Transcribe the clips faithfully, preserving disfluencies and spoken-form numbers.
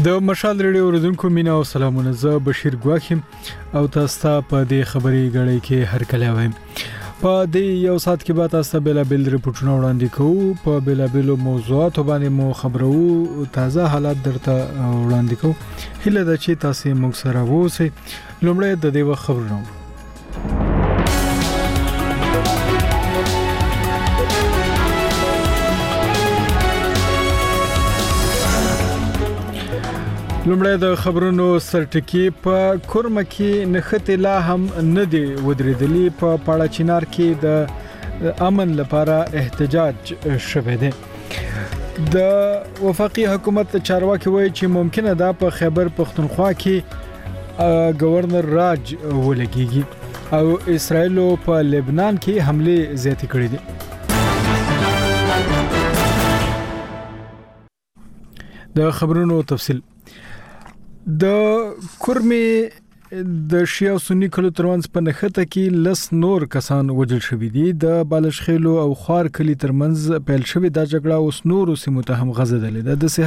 د مشال ریډیو اوریدونکو مینا او سلامونه، زه بشیر ګواخیم او تاسو ته په دې خبري غړې کې هر کله وایم. په دې یو سات کې به تاسو بل بل رپورټونه وړاندې کوو، په بل بل موضوعاتو باندې مو خبرو، تازه حالات درته وړاندې کوو. هله د چې تاسو موږ سره ووسئ. لومړی د دې وخت خبرونه لومړی د خبرونو سرټکی. په کورمه کې نخته لا هم نه دی ودرېدلی. په پاړه چینار کې د امن لپاره احتجاج شوه دی. د وفاقي حکومت چارواکي وایي چې ممکنه ده په خیبر پختونخوا کې گورنر راج ولګيږي او اسرائیل په لبنان کې حمله زیاتې کړې دي. د خبرونو تفصیل. د کورمه د شیعه او سنی کلو ترمنځ په نخته کې لس نور کسان وژل شوي دي. د بالشخیلو او خوار کلی ترمنځ پیل شوی دا جګړه اوس نور سیمو ته هم غځېدلې ده. د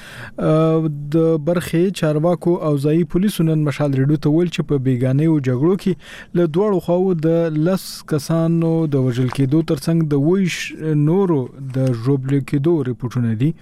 صحت د برخې چارواکو او ځایي پولیسو نن مشال ریډیو ته ویل چې په بیګانه او جګړو کې له دوړو خواو د لس کسانو د وژل کېدو ترڅنګ د ویش نورو د ژوبل کېدو ریپورتونه دي.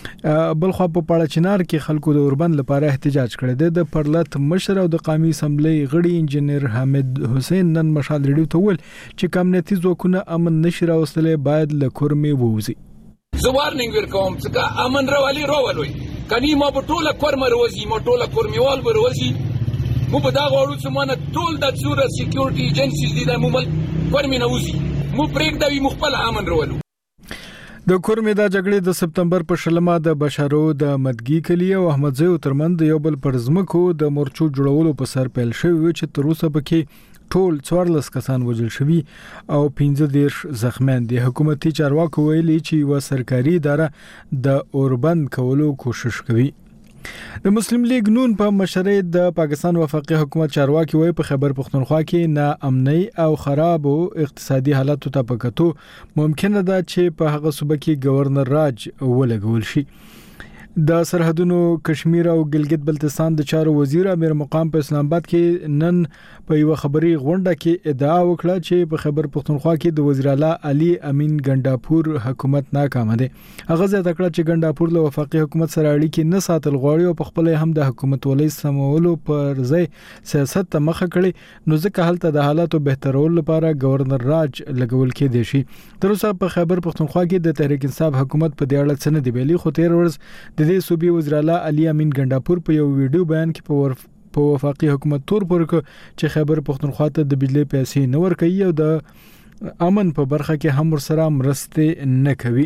بل خو په پاړه چینار کې خلکو د اوربند لپاره احتجاج کړی دی. د پرلط مشر او د قومي اسمبلی غړي انجنیر حامد حسین نن مشال ریډیو ته ویل چې کمنټي ځواکونه امن نشي راوستلې، باید له کورمه ووزي. زه وارنینګ ورکوم چې امن راولي راولوي کني ما په ټوله کورمه روزي ما ټوله کورمیوال بروزي مو په دا غوړو چې مونږ ټول د څوره سکیورټي ایجنسیز دي د مومل کورمه نوزي مو پریک دا وی مخبل امن راولو. د کورمه د جګړې د سپتمبر په شلمه د بشارو د مدګي کلی او احمد زیو ترمنځ یو بل پرزمکو د مورچو جوړولو په سر پیل شوی چې تر اوسه پکې ټول څوارلس کسان وژل شوي او پنځه دیرش زخمیان دي. حکومتي چارواکو ویلي چې یو سرکاري اداره د اوربند کولو کوشش کوي. د مسلم لیگ نون په مشرۍ د پاکستان وفاقي حکومت چارواکي وایي په خیبر پختونخوا کې نا امنۍ او خراب او اقتصادي حالاتو ته پکتو ممکنه ده چې په هغه صوبه کې گورنر راج ولګول شي. د سرحدونو کشمیر او ګلګت بلتستان د چارو وزیر امیر مقام په اسلام آباد کې نن په یو خبري غونډه کې ادعا وکړه چې په خیبر پختونخوا کې د وزیر اعلی علي امین ګنداپور حکومت ناکام دی. هغه زیاته کړه چې ګنداپور له وفاقي حکومت سره اړیکې نه ساتل غواړي او په خپل هم د حکومت ولې سمولو پر ځای سیاست ته مخه کړي، نو ځکه هلته د حالاتو بهترولو لپاره گورنر راج لګول کې دي شي. تر اوسه په خیبر پختونخوا کې د تحریک انصاف حکومت په دې اړه څه نه دی ویلي، خو تیر ورځ د دې صوبې وزیر اعلی علي امین ګنداپور په یو ویډیو بیان کې په په وفاقي حکومت تور پورک چې خیبر پختونخوا ته د بجلی پیسې نه ورکوي او د امن په برخه کې هم ورسره مرسته نه کوي.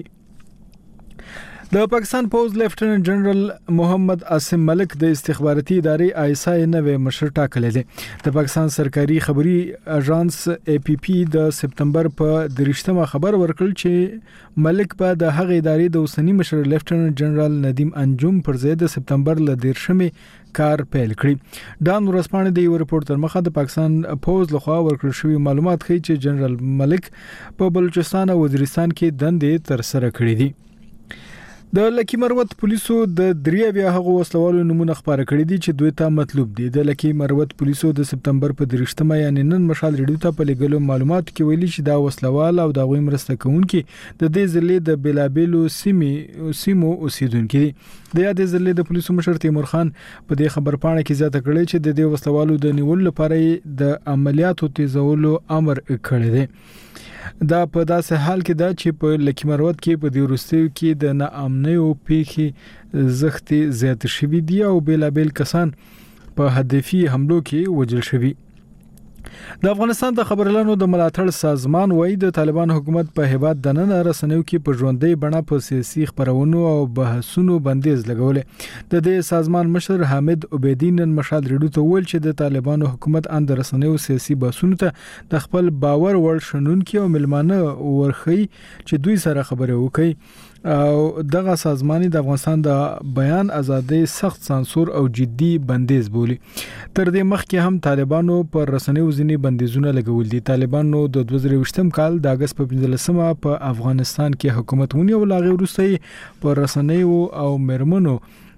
د پاکستان پوز لیفټننټ جنرال محمد عاصم ملک د استخباراتي ادارې آی اس آی نوې مشر ټاکل دي. د پاکستان سرکاري خبري اژانس ای پی پی د سپتمبر په درشتمه خبر ورکړ چې ملک په د هغې ادارې د اوسنی مشر لیفټننټ جنرال ندیم انجم پر ځای د سپتمبر ل دیرشمې کار پیل کړی. ډان ورسپانې د یو رپورت تر مخه د پاکستان پوز لخوا ورکړل شوی معلومات ښیي چې جنرال ملک په بلوچستان او وزیرستان کې دندې تر سره کړې دي. د لکی مروت پولیسو د دریویا هغه وسلوالو نمونه خبره کړې دي چې دوی ته مطلوب دي. د لکی مروت پولیسو د سپتمبر په درشتمه یعنی نن مشال ریډیو ته په لګلو معلومات کې ویلي چې دا وسلوال او د غوي مرسته کوونکي د دې ضلع د بلابلو سیمې سیمو اوسیدونکو دي. د یادې ضلع د پولیسو مشر تیمور خان په دې خبر پاڼه کې زیاته کړې چې د دې وسلوالو د نیولو لپاره د عملیاتو تیزولو امر کړی دی. دا په داسې حال کې دا چې په لکی مروت کې په دې وروستیو کې د ناامنۍ او پیښې زښتې زیات شوي دي او بیلابیل کسان په هدفي حملو کې وژل شوي. د افغانستان د خبرلانو د ملاتړ سازمان وایي د طالبان حکومت په هیواد د نن رسنیو کې په ژوندۍ بڼه په سیاسي خبرونو او بحثونو بندیز لګولې. د دې سازمان مشر حامد عبیدی نن مشال ریډیو ته ویل چې د طالبانو حکومت ان د رسنیو سیاسي بحثونو ته د خپل باور وړ شنونکي او ملمانه ورخی چې دوی سره خبرې وکړي او دغه سازماني د افغانستان د بیان ازادي سخت سانسور او جدي بندیز بولی. تر دې مخکې هم طالبانو پر رسنیو ځینې بندیزونه لګول دي. طالبانو د دوه زره اووه کال د اگست په پنځلسمه په افغانستان کې حکومت ونیو او لاغي وروسته پر رسنیو او مرمنو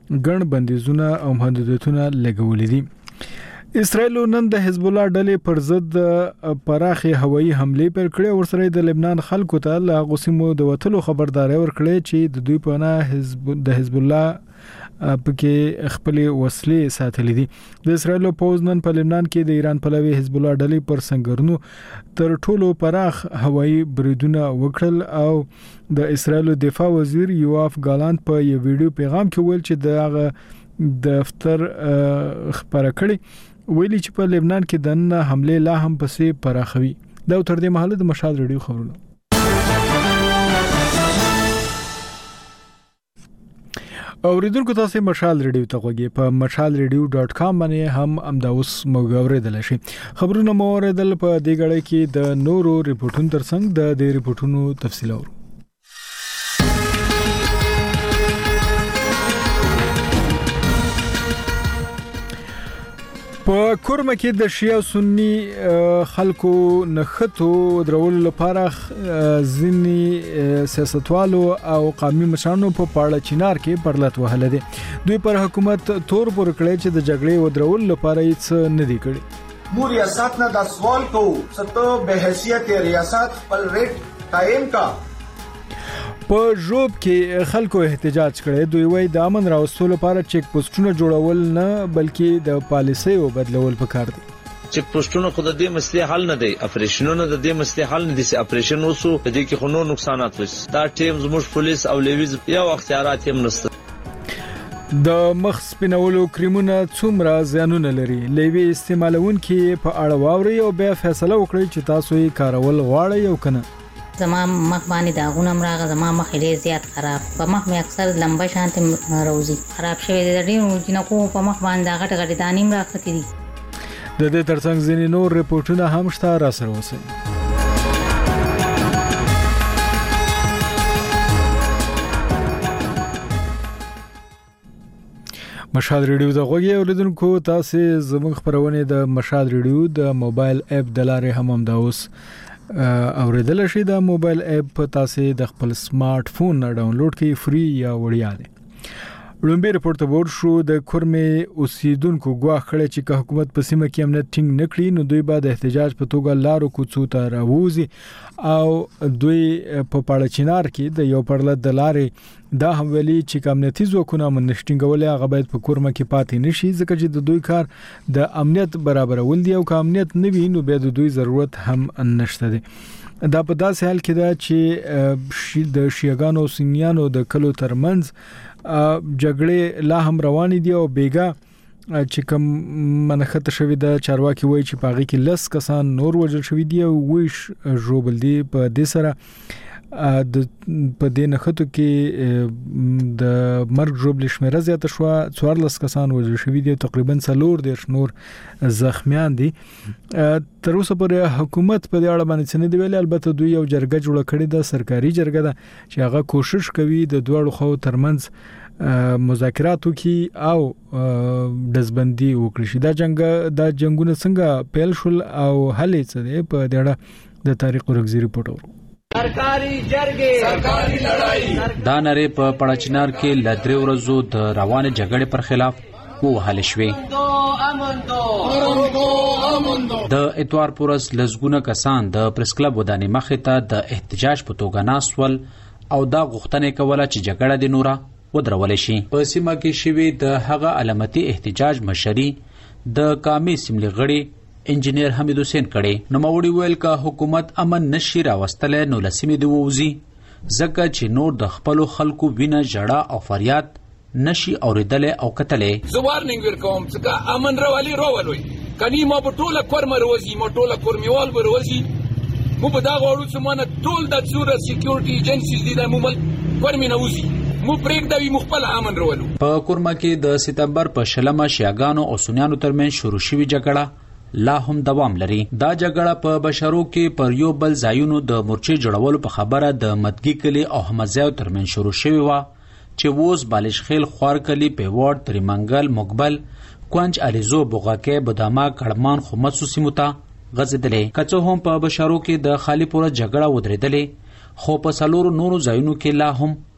ګڼ بندیزونه او محدودیتونه لګولې دي. اسرائیل نن د حزب الله ډلې پر ضد پراخه هوایي حمله پر کړې او سره د لبنان خلکو ته لا غوسمو د وټلو خبرداري ورکړې چې د دوی په نه حزب د حزب الله پکې خپل وسلې ساتلې دي. د اسرائیل پوز نن په لبنان کې د ایران پلوي حزب الله ډلې پر سنگرونو تر ټولو پراخ هوایي بریدونه وکړل او د اسرائیل دفاع وزیر یوآف ګالانت په یو ویډیو پیغام کې ویل چې د دفتر خبره کړې ویلي چې په لبنان کې د حمله لا هم پسې پراخوي. دا تر دې مهاله د مشال ریډیو خبرونه. اوریدونکو تاسو مشال ریډیو ته غوږی په مشال ریډیو ډاټ کام باندې هم امداوس موګوریدل شي. خبرونه مو اوریدل په دې غړې کې د نورو ریپورتونو ترڅنګ د دې ریپورتونو تفصیل اورو. په کورمه کې د شیعه سنی خلکو نخټو درولو لپاره ځینی سیاستوالو او قومي مشرانو په پاړه چینار کې پرلط وهله دي. دوی پر حکومت تور پر کړی چې د جګړې و درولو لپاره هیڅ نه دی کړی. مو ریاست نه د سوال کو ستو به حیثیت ریاست خپل ریټ قائم کا. په جوب کې خلکو احتجاج کړي. دوی وایي د امن راوستلو لپاره چیک پوسټونه جوړول نه بلکې د پالیسیو بدلول پکار دي. چیک پوسټونه خود د مسلې حل نه دی، اپریشنونه د دې مسلې حل نه دي. چې اپریشن وسو د دې کې خونو نقصانات وس دا ټیم زموږ پولیس او لیویز یو اختیارات هم نشته. د مخ سپینولو کریمونه څومره زیانونه لري. لیوی استعمالونکي په اړه واوري او بیا فیصله وکړي چې تاسو یې کارول غواړئ او کنه. زما مخ باندې داغونه مراغه زما مخ ډیر زیات خراب په مخ مې اکثر لمبه شانت روزي خراب شوی دی. ډیر جنکو په مخ باندې غټ غټ دانیم راختی دي. د دې ترڅنګ ځینې نور ریپورتونه هم شته را سره وسه. مشال ریډیو د غوږی اوریدونکو تاسو زموږ خبرونه د مشال ریډیو د موبایل اپ د لارې هم هم دا اوس اوریدل شي. د موبایل اپ په تاسو د خپل سمارټ فون نه ډاونلوډ کړئ، فری یا وړیا دی. لومبي رپورت بورډ شو د کورمې اوسیدونکو ګواښ کړی چې که حکومت په سیمه کې امنیت ټینګ نکړي نو دوی به د احتجاج په توګه لارو کوڅو ته راوځي او دوی په پاړه چینار کې د یو پرلط د لارې دا هم ویلي چې امنیتي ځواکونه منشټینګول هغه باید په کورمه کې پاتې نشي ځکه چې د دوی کار د امنیت برابرول دی او که امنیت نه وي نو بیا د دوی ضرورت هم نشته دی. دا په داسې حال کې دا چې د شیعاګانو او سنیانو د کلو ترمنځ جګړې لا هم روانې دي او بیګا چې کوم منخت شوی د چارواکي وایي چې پاغي کې لس کسان نور وژل شوی دي او ویش جوړبل دي. په دې سره د په دې نخټو کې د مرګ جوړبل شمیره زیاته شو. څوارلس کسان وژل شوی دي، تقریبا څلور دیرش نور زخمیان دي. تر اوسه پورې حکومت په دې اړه باندې څه نه دی ویلي. البته دوی یو جرګه جوړه کړې ده، سرکاري جرګه ده چې هغه کوشش کوي د دوه خو ترمنځ مذاکرات وکړي او دزبندي وکړي شي. دا جنگ دا جنگونه څنګه پیل شول او هلې څه دی په دې اړه د تاریخ ورغزي رپورټ اورو. سرکاري جرګې سرکاري لړۍ دا نری په پړچنار کې لدري ورځو د روانه جګړې پر خلاف ووهل شوې. د اتوار پورس لزګونه کسان د پریس کلب ودانې مخې ته د احتجاج په توګه ناسول او دا غوښتنه کوله چې جګړه د نوره ودرول شي. په سیمه کې شوی د هغه علامتي احتجاج مشري د قامي سیملي غړي انجینیر حمید حسین کړي. نو موري ویل کا حکومت امن نشي راوستل نو لسمې دی ووزي ځکه چې نور د خپل خلکو وینه جړه او فریاد نشي اوریدل او کتلې. زه وارنینګ ورکوم چې امن راولي راولوي کني ما په ټوله کورمه روزي ما ټوله کورمیوال بروزي مو په دا غوړو چې مونږ ټول د څوره سکیورټي ایجنسیز دي د مومل کورمه نوزي مو پریک دا وی مخبل امن راولو. په کورمه کې د سپتمبر په شلمه شیعاګانو او سنیانو ترمن شروع شوی جګړه لا هم دوام لري. دا جګړه په بشرو کې پر یو بل ځایونو د مورچې جوړولو په خبره د مدګي کلی او احمدزیو ترمن شروع شوی و چې ووس بالش خیل خوار کلی پیوړ تریمنګل مقبل کوانج الیزو بوغاکه بداما کړمان خمسو سیموتا غزدلې. کڅو هم په بشرو کې د خالی پوره جګړه ودرېدلې خو په سلورو نورو ځایونو کې لا هم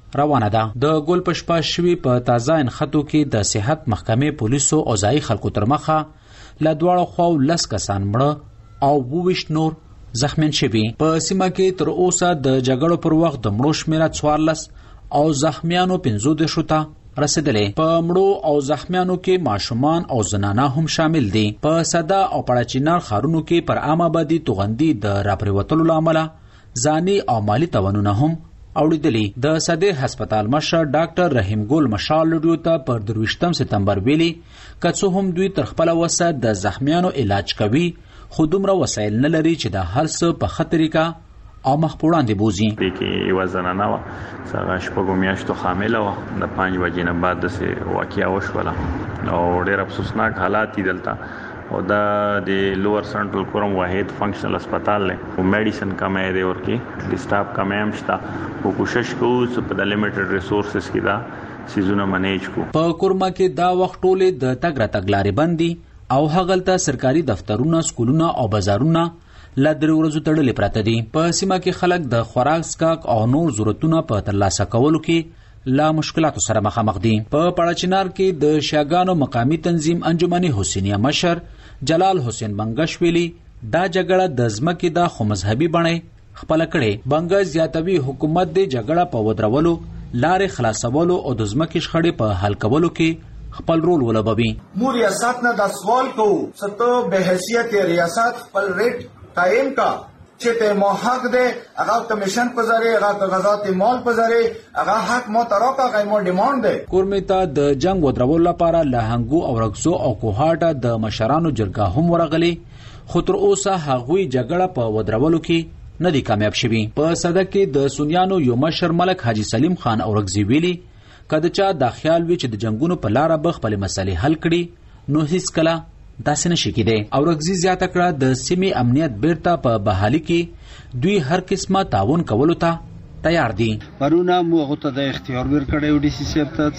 روانه ده. د ګل پشپا شوی په تازه انخطو کې د صحت محکمې پولیسو او ځایي خلکو تر مخه له دواړو خواو لس کسان مړه او اوویشت نور زخمیان شوي. په سیمه کې تر اوسه د جګړو پر وخت د مړو شمیره څوارلس او زخمیانو پنځو دېرشو ته رسیدلې. په مړو او زخمیانو کې ماشومان او زنانه هم شامل دي. په صدا او پړاچینار ښارونو کې پر عامه آبادي توغندي د راپریوتلو له امله ځاني او مالي تاوانونه هم اوریدلی. د صدر هسپتال مشر ډاکټر رحیم ګل مشال لډیو ته پر درویشتم سپتمبر ویلي که څه هم دوی تر خپل وسه د زخمیانو علاج کوي خو دومره وسایل نه لري چې د هر څه په ښه طریقه او مخ په وړاندې بوځي. دې کې یوه زنانه وه څه شپږو میاشتو حامله وه. د پنځ بجې نه بعد داسې واقعه وشوله او ډېر افسوسناک حالات دي دلته. او دا د لوور سنټرل کورم واحد فنکشنل هسپتال دی او میډیسن کمې دی ورکی د سټاف کمې هم شته او کوشش کوو چې په د لیمیټډ ریسورسز کې دا سیزونه منیج کو. په کورما کې دا وخت ټولې د تګ را تګ لارې بندي او هغلته سرکاري دفترونه سکولونه او بازارونه لا درې ورځو تړلې پراته دي. په سیمه کې خلک د خوراک سکاک او نور ضرورتونه په ترلاسه کولو کې لا مشکلاتو سره مخامخ دي. په پړاچینار کې د شاګانو مقامی تنظیم انجمن حسینیه مشر جلال حسین بنگش ویلي دا جګړه د ځمکې د خو مذهبي بڼې خپل کړي. بنگش زیاتوي حکومت د جګړه په ودرولو لارې خلاصولو او د ځمکې شخړې په حل کولو کې خپل رول ولوبوي. مو ریاست نه دا سوال کوو ستو به حیثیت ریاست خپل ریټ قائم کا چې ته مو حق ده هغه کمیشن په ذریعہ هغه کاغذات مال په ذریعہ هغه حق مو تراکا غیمو ډیماند ده. کورمیتا د جنگ ودرول لپاره لهنګو او رکسو او کوهاټه د مشرانو جرګه هم ورغلي خو تر اوسه هغوی جګړه په ودرولو کې نه دي کامیاب شوي. په صده کې د سنیانو یو مشر ملک حاجی سلیم خان اورغزی ویلي کله چې دا خیال وی چې د جنگونو په لار به خپل مسلې حل کړي نو هیڅ کله داسې نشي کېدی. اورغزی زیاته کړه د سیمې امنیت بیرته په بحالي کې دوی هر قسمه تعاون کولو ته تیار دي. پرونه مو هغه ته د اختیار ورکړی ډي سي سي ته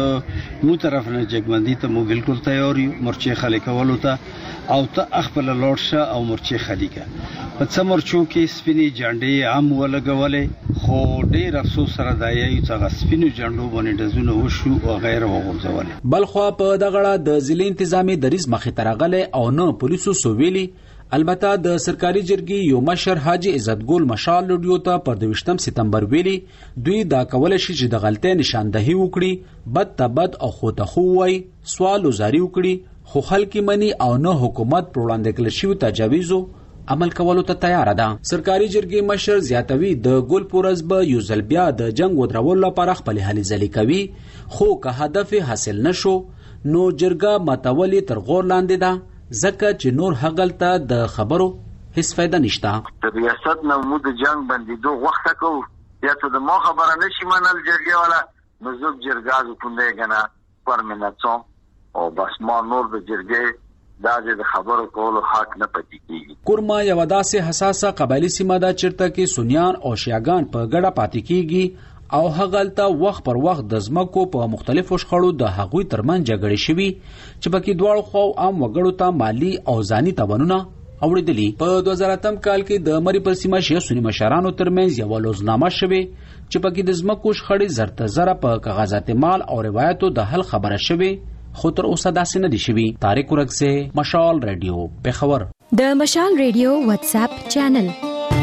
ست مو طرف نه جګمندي ته مو بالکل تیار یو مرچې خلک کولو ته او ته خپل لورشه او مرچې خلیکه په څمرچو کې سپینی جانډې عام ولګولې خو ډېر افسوس سره دا یی چې سپینو جانډو باندې دزونه وشو او غیر وغورځولې. بلخو په دغړه د ضلع انتظامی دریز مخې ترغله او نه پولیسو سوویلی. البته د سرکاري جرګې یو مشر حاجی عزت ګل مشال لډیو ته پر دویشتم سپتمبر ویلي دوی دا کول شي چې د غلطۍ نشاندهي وکړي بد تبد او خو ته خو وای سوال وزاري وکړي خو خلک منی او نه حکومت پر وړاندې کړل شوی تجاویزو عمل کولو ته تیار ده. سرکاري جرګې مشر زیاتوي د ګل پورز به یو ځل بیا د جنگ ودرول لپاره خپل هلې ځلې کوي خو که هدف حاصل نشو نو جرګه متولي تر غور لاندې ده ځکه چې نور هغلته د خبرو هیڅ فایده نشته. د ریاست نه مو د جنگ بندیدو وخت کو یا ته د مو خبره نشي منل جرګه والا نو زوب جرګازو پوندې غنا پرمناتون او بس ما نور د جرګې دا د خبرو کولو حق نه پاتې کیږي. کورما یو داسې حساسه قبایلی سیمه ده چیرته کې سنیان او شیعاګان په ګډه پاتې کیږي او هغلته وخت پر وخت د ځمکو په مختلفو شخړو د هغوی ترمن جګړې شوي چې پکې دواړو خو عام وګړو ته مالی او ځاني تاوانونه اوریدلي. په دوه زره اتم کال کې د مری پر سیمه شیعه سنی مشرانو ترمنځ یو لوزنامه شوه چې پکې د ځمکو شخړې زرته زره په کاغذات مال او روایتو د حل خبره شوه خو تر اوسه داسې نه دي شوي. طارق ورکزه، مشال رادیو، پیښور. د مشال رادیو واتس اپ چینل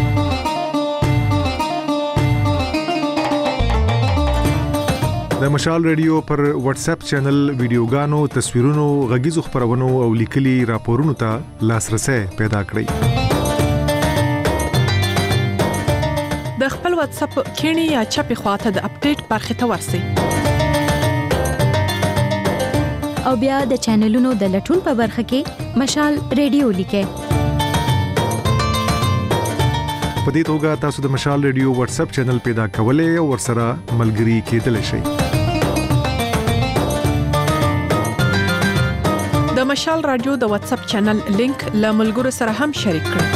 د مشال رادیو پر واتس اپ چینل ویډیوګانو، تصویرونو، غږیزو خبرونو او لیکلي راپورونو ته لاسرسي پیدا کړئ. د خپل واتس اپ کینی یا چپی خواته د اپډیټ برخه ته ورسئ او بیا د چینلونو د لټون په برخه کې مشال رادیو لیکئ. په دې توګه تاسو د مشال رادیو واتس اپ چینل پیدا کولای او ورسره ملګري کېدلی شئ. د مشال رادیو د واتس اپ چینل لینک له ملګرو سره هم شریک کړئ.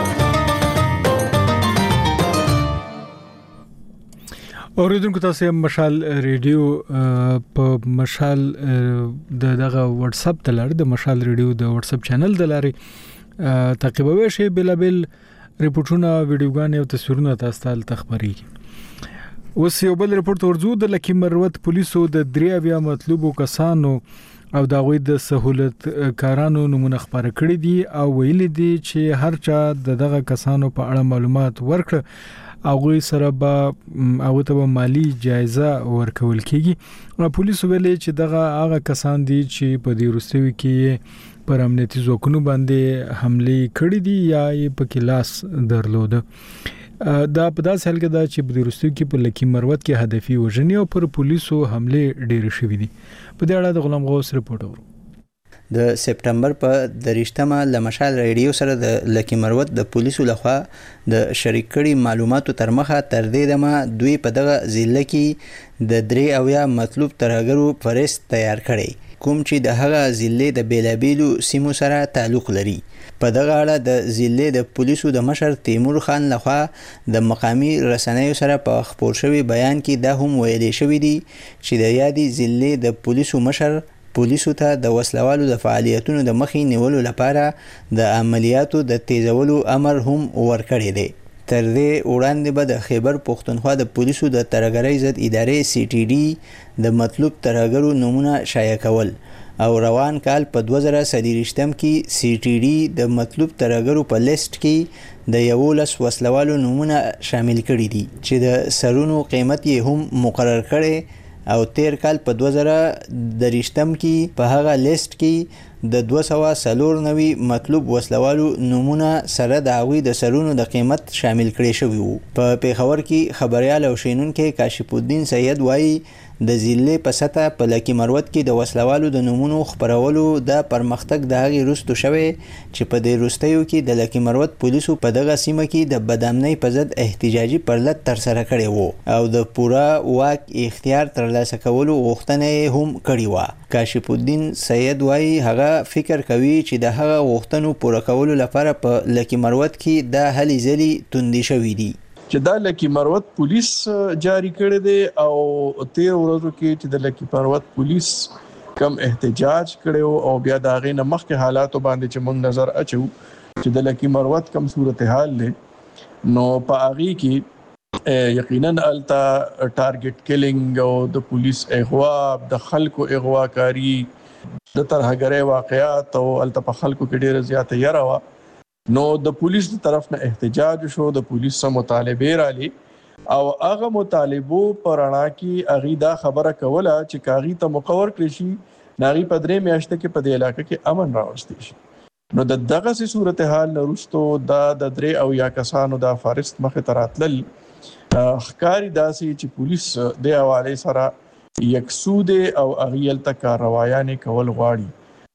اوریدونکو تاسو مشال رادیو په مشال د دغه واتس اپ تلار د مشال رادیو د واتس اپ چینل د لاري تعقیبوي شي بل بل ریپورتونه، ویډیوګانې او تصویرونه تاسو ته تخبري. اوس یو بل رپورت ورزو د لکی مروت پولیسو د دریا بیا مطلوبو کسانو او دا غوي د سہولت کارانو نمونه خبره کړې دي او ویل دي چې هر چا دغه کسانو په اړه معلومات ورکړه او غوي سره به او ته مالی جایزه ورکول کیږي. پولیس ویلي چې دغه هغه کسان دي چې په دې وروستیو کې پر امنیتي ځواکونو باندې حمله کړې دي یا یې په کلاس درلوده. دا په داسې حال کې دا چې په وروستیو کې په لکی مروت کې هدفي وژنې او پر پولیسو حمله ډېر شوې دي. په دې اړه د غلام غوث رپورټ ورو. د سپټمبر په دریشتمه لمشال ریډیو سره د لکی مروت د پولیسو لخوا د شریک کړي معلوماتو تر مخه تر دې دمه دوی په دغه ضلع کې د درې اویا مطلوب ترهګرو فهرست تیار کړي کوم چې د هغه ضلع د بیلابیلو سیمو سره تعلق لري. په دغه اړه د ضلع د پولیسو د مشر تیمور خان لخوا د مقامی رسنیو سره په خپور شوی بیان کې دا هم ویل شوی دی چې د یادي ضلع د پولیسو مشر پولیسو ته د وسلوالو د فعالیتونو د مخې نیولو لپاره د عملیاتو د تیزولو امر هم ورکړی دی. تر دې وړاندې به د خیبر پښتونخوا د پولیسو د ترهګرۍ ضد ادارې سی ټي ډي د مطلوب ترهګرو نمونه شایع کول او روان کال په دوه زره څلوېښتم کې سی ټي ډي د مطلوب ترهګرو په لیست کې د یولس وسلوالو نمونه شامل کړي دي چې د سرونو قیمت یې هم مقرر کړي او تیر کال په دوه زره دریشتم کې په هغه لیست کې د دوه سوه څلور نوي مطلوب وسلوالو نمونه سره د هغوی د سرونو د قیمت شامل کړي شوي وو. په پیښور کې خبریال او شینونکی کاشف الدین سید وایي د ضلع په سطح په لکی مروت کې د وسلوالو د نمونو خپرولو د پرمختګ د هغې وروسته شوی چې په دې وروستیو کې د لکی مروت پولیسو په دغه سیمه کې د بدامنۍ په ضد احتجاجي پرلط ترسره کړی وو او د پوره واک اختیار ترلاسه کولو غوښتنه یې هم کړې وه. کاشف الدین سید وایي هغه فکر کوي چې د هغه غوښتنو پوره کولو لپاره په لکی مروت کې د هلې ځلې توندې شوي دي چې دا لکی مروت پولیس جاری کړی دی او تیر ورځو کې چې د لکی مروت پولیس کم احتجاج کړو او بیا دا غي نه مخکې حالاتو باندې چې موږ نظر اچو چې د لکی مروت کم صورتحال له نو په اغي کې یقینا التا ټارګټ کیلینګ او د پولیس اغوا د خلکو اغوا کاری د ترهګرۍ واقعات او التا په خلکو کې ډیره زیاته یره وا نو د پولیس د طرف نه احتجاج شو د پولیس سره مطالبه رالی او هغه مطالبو پر اړه کې اغي دا خبره کوله چې کاغي ته مقرر کړی شي ناغي په درې میاشتې کې په دې علاقې کې امن راوستي شي نو د دغه سي صورتحال نرستو دا د درې او یا کسانو دا فارست مخه تراتل خکاری داسي چې پولیس د حواله سره یکسود او اغیل تک کاروایانه کول غواړي.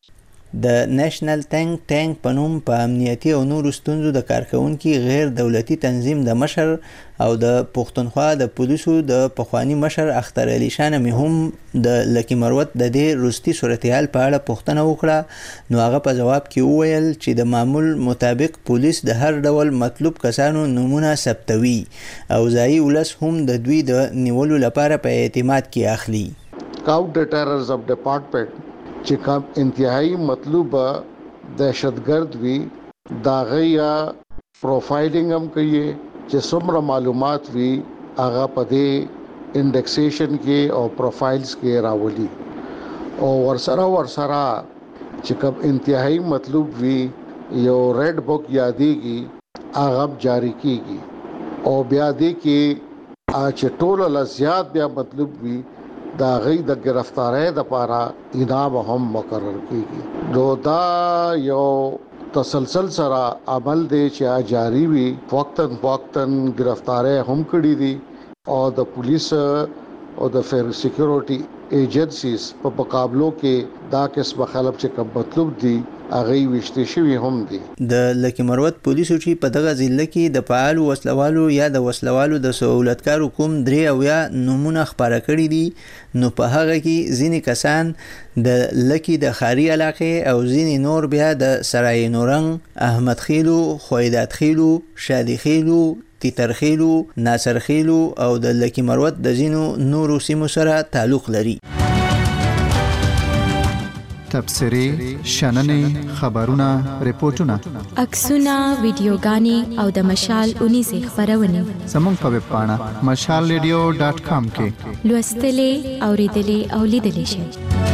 د نېشنل ټینک ټینک په نوم په امنیتي او نورو ستونزو د کارکونکو غیر دولتي تنظیم د مشر او د پښتونخوا د پولیسو د پخوانی مشر اختر علي شاه مې هم د لکی مروت د دې روستي صورتحال په اړه پوښتنه وکړه نو هغه په جواب کې وویل چې د معمول مطابق پولیس د هر ډول مطلوب کسانو نمونه ثبتوي او ځایي ولس هم د دوی د نیولو لپاره په اعتماد کې اخلي. کاؤنټر ټیررزم ډپارټمنټ چې کوم انتهایی مطلوبه دهشتګرد وي دا غیا پروفایلینګ هم کوي چې څومره معلومات وي هغه په دې انډیکسیشن کې او پروفایلز کې راولي او ورسره ورسره چې کوم انتهایی مطلوب وي یو ریډ بک یادېږي هغه جاری کیږي او بیا دې کې چې ټول له زیات بیا مطلوب وي دا غي د گرفتارۍ د لپاره انعام هم مقرر کیږي. نو دا یو تسلسل سره عمل دی چې جاری وي وقتن وقتن گرفتارۍ هم کړي دي او د پولیس او د فیر سکیورټي ایجنسیز په مقابلو کې دا قسم خلک چې کوم مطلوب دي هغه وشته شوی هم دي. د لکی مروت پولیسو چې په دغه ضلع کې د فعال وسلوالو یا د وسلوالو د سہولتکارو کوم درې او یا نمونه خبره کړي دي نو په هغه کې ځینې کسان د لکی د خاري علاقې او ځینې نور بیا د سرای نورنګ، احمد خیلو، خویدات خیلو، شادي خیلو، تیتر خیلو، ناصر خیلو او د لکی مروت د ځینو نورو سیمو سره تعلق لري. تبصرې شننې خبرونه ریپورتونه عکسونه ویډیوګانې او د مشال اونیزه خبرونه زموږ په ویب پاڼه مشال ریډیو ډاټ کام کې لوستلې اوریدلې او لیدلې شئ.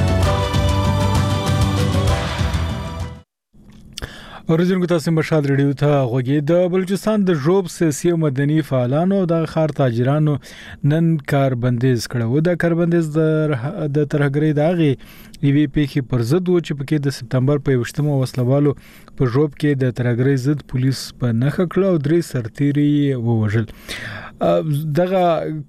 اوریدونکو تاسو مشال ریډیو ته غوږی. د بلوچستان د ژوب سیاسي او مدني فعالانو د خار تاجرانو نن کار بندیز کړو. د کار بندیز د د ترهګرۍ داغي ایوی پی کې پر ضد و چې پکې د سپتمبر په یوشتمه وسلوالو په ژوب کې د ترهګرۍ ضد پولیس په نخښه کړو او درې سرتيري ووژل. دغه